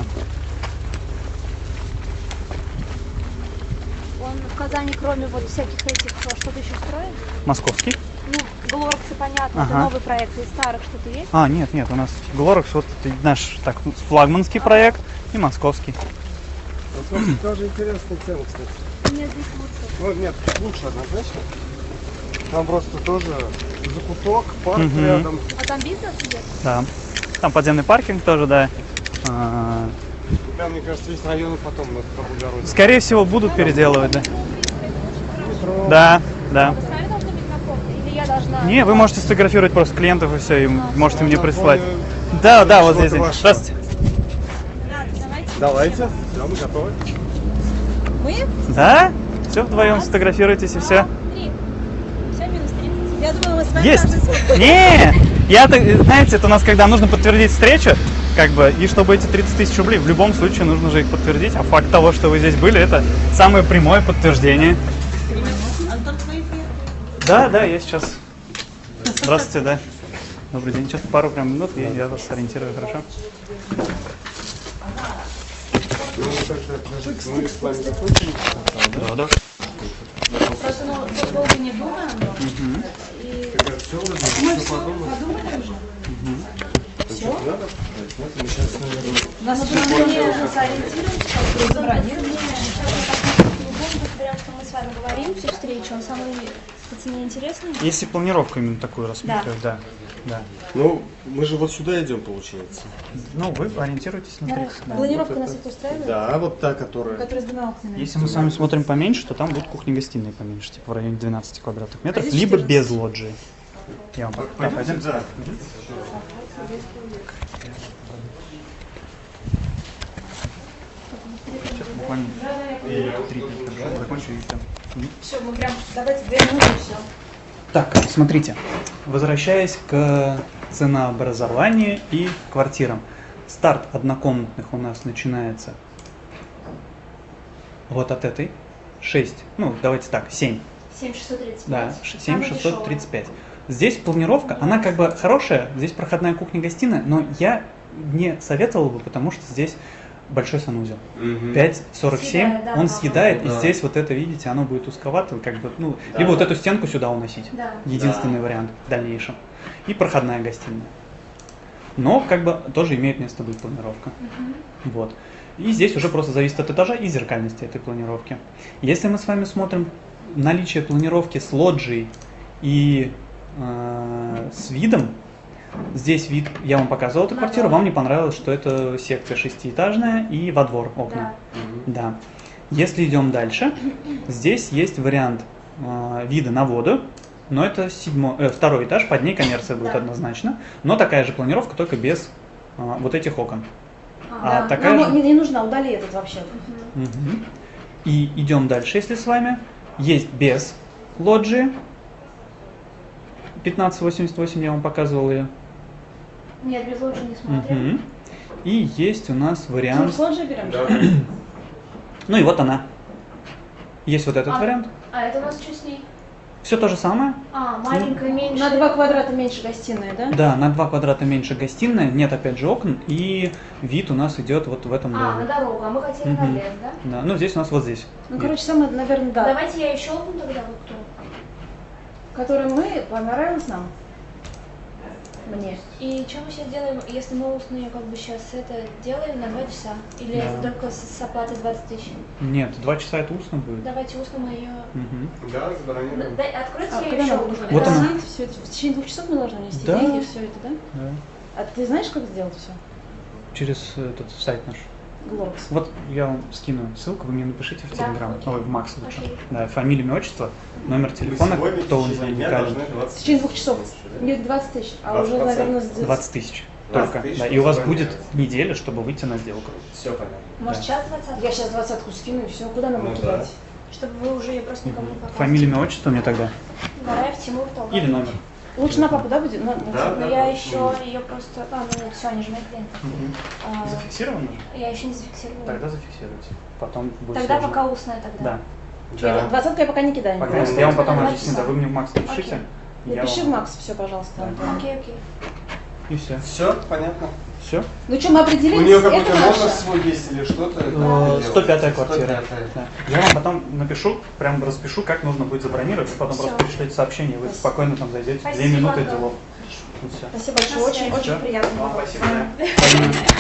Он в Казани, кроме вот всяких этих, что-то еще строит? Московский. Ну, Глорксы, понятно, это Ага. новый проект, из старых что-то есть? А, нет, нет, у нас Glorx, вот наш так, флагманский проект и московский. Слушай, тоже интересная тема, кстати. Нет, здесь лучше. Ну, нет, лучше однозначно. Там просто тоже закуток, парк Мгм. рядом. А там бизнес идет? Да. Там подземный паркинг тоже, да. А, Да, мне кажется, весь район потом облагородит. Скорее всего, будут переделывать, да. Да, да. Сами должны быть на фото? Или я должна... Не, вы можете сфотографировать просто клиентов и все, и можете мне На прислать. фоне Да, да, вот чего-то здесь. вашего. Здравствуйте. Давайте. Давайте, все, мы готовы. Мы? Да? Все вдвоем сфотографируйтесь и все. Три. Все, минус тридцать. Я думала, мы с вами Есть. должны- Не, я так, знаете, это у нас когда нужно подтвердить встречу, как бы, и чтобы эти тридцать тысяч рублей, в любом случае нужно же их подтвердить, а факт того, что вы здесь были, это самое прямое подтверждение. Антон, твои приехали? Да, да, я сейчас. Здравствуйте, да. Добрый день. Сейчас пару прям минут, и я вас ориентирую, хорошо? Ну, тогда, подождите, мы с вами закончили? Да, да. Просто, ну, тут долго не думаем. И Так, все, мы все все подумали. подумали уже. Все? Надо? Вот мы сейчас, наверное... Нас Мне тут сориентируйтесь, Забронировать. забронировать. Не будем повторять, что мы с вами говорим всю встречу. Он самый по цене интересный. Если планировку именно такую рассматривать, да. Да. Ну, мы же вот сюда идем, получается. Ну, вы ориентируйтесь на тридцать. да. Планировка нас это устраивает? Да, вот та, которая... Которая с двумя окнами. Если мы с вами смотрим поменьше, то там будут кухни-гостиные поменьше, типа в районе двенадцати квадратных метров, здесь либо четырнадцать. без лоджии. Я вам да, пойдем? Да. Сейчас буквально три минуты закончу и все. Все, мы прям, давайте две минуты и все. Так, смотрите, возвращаясь к ценообразованию и квартирам. Старт однокомнатных у нас начинается вот от этой, шесть, ну давайте так, семь, семь шестьсот тридцать. да, семь шестьсот тридцать пять. Здесь планировка, она как бы хорошая, здесь проходная кухня-гостиная, но я не советовал бы, потому что здесь большой санузел. пять сорок семь, Съедает, да, он да. съедает, и Да. здесь вот это, видите, оно будет узковато, как бы, ну, Да. либо вот эту стенку сюда уносить. Да. Единственный вариант в дальнейшем. И проходная гостиная. Но как бы тоже имеет место быть планировка. Вот. И здесь уже просто зависит от этажа и зеркальности этой планировки. Если мы с вами смотрим наличие планировки с лоджией и э, с видом, здесь вид, я вам показывал эту На квартиру, двор. вам не понравилось, что это секция шестиэтажная и во двор окна. Да. Если идем дальше, здесь есть вариант э, вида на воду, но это седьмой, э, второй этаж, под ней коммерция будет Да. однозначно, но такая же планировка, только без э, вот этих окон. А, А такая Нам же... не, не нужна, удали этот вообще. Мгм. И идем дальше, если с вами. Есть без лоджии. пятнадцать восемьдесят восемь я вам показывал ее. Нет, без лоджии не смотрим. Мгм. И есть у нас Мы вариант. с лоджией берем? Да. Ну и вот она. Есть вот этот А. вариант. А это у нас что с ней? Все то же самое. А, маленькая, меньше. На два квадрата меньше гостиная, да? Да, на два квадрата меньше гостиная, нет опять же окон, и вид у нас идет вот в этом А, на доме. дорогу, а мы хотели на Мгм. лес, да? Да, ну здесь у нас вот здесь. Ну, вид. короче, самое, наверное, да. Давайте я еще щелкну тогда вот ту. Который мы, понравилось нам. Мне. И что мы сейчас делаем, если мы устные как бы сейчас это делаем на два часа? Или Да. это только с, с оплатой двадцать тысяч? Нет, два часа это устно будет. Давайте устно мы ее... Мгм. Да, забронируем. Да, откройте, А я когда ее нам щелкну. нужно? Вот Это- она. Вносить всё это? В течение двух часов мы должны внести Да. деньги, все это, да? Да. А ты знаешь, как сделать все? Через э, этот сайт наш. Глоркс. Вот я вам скину ссылку, вы мне напишите в Да, Телеграм, окей. ой, в Макс лучше. Окей. Да, фамилия, имя, отчество, номер Мы телефона, сегодня в кто он течение дня уникален. должны В двадцать течение двух часов. тысяч, да? Нет, двадцать тысяч. А двадцать уже, процентов. наверное, с- двадцать тысяч двадцать только. тысяч, Да, и у вас чтобы будет забронировать. неделя, чтобы выйти на сделку. Все понятно. Может, Да. сейчас двадцать? Я сейчас двадцатку скину и все. Куда нам Ну ее да. кидать? Чтобы вы уже ее просто никому не показывали. Фамилия, имя, отчество мне тогда. Гараев Тимур Толгат. Или номер. Лучше на папу, да, будет? На- на- Да, Но да. я да. еще ее просто... А, ну нет, все, они же мои клиенты. А, Зафиксировано же? я еще не зафиксировала. Тогда зафиксируйте. Потом будет Тогда сложно. пока устная тогда. Да. Да. Двадцатку я пока не кидаю. Пока Просто я вам потом два объясню, часа. да, вы мне в Макс напишите. Окей. и я Напиши в вам- Макс все, пожалуйста, Да. Антон. Окей, окей. И все. Все, понятно. Все? Ну что, мы У определились? нее Это какой-то номер наше. свой есть или что-то? Э, сто пятая квартира. сто пятая. Да. Я вам потом напишу, прям распишу, как нужно будет забронировать, и потом Всё. просто пришлете сообщение, и вы спокойно там зайдете, две Спасибо, минуты Антон. делов. И все. Спасибо большое, очень, Всё. очень приятно. Вам было. спасибо. Да.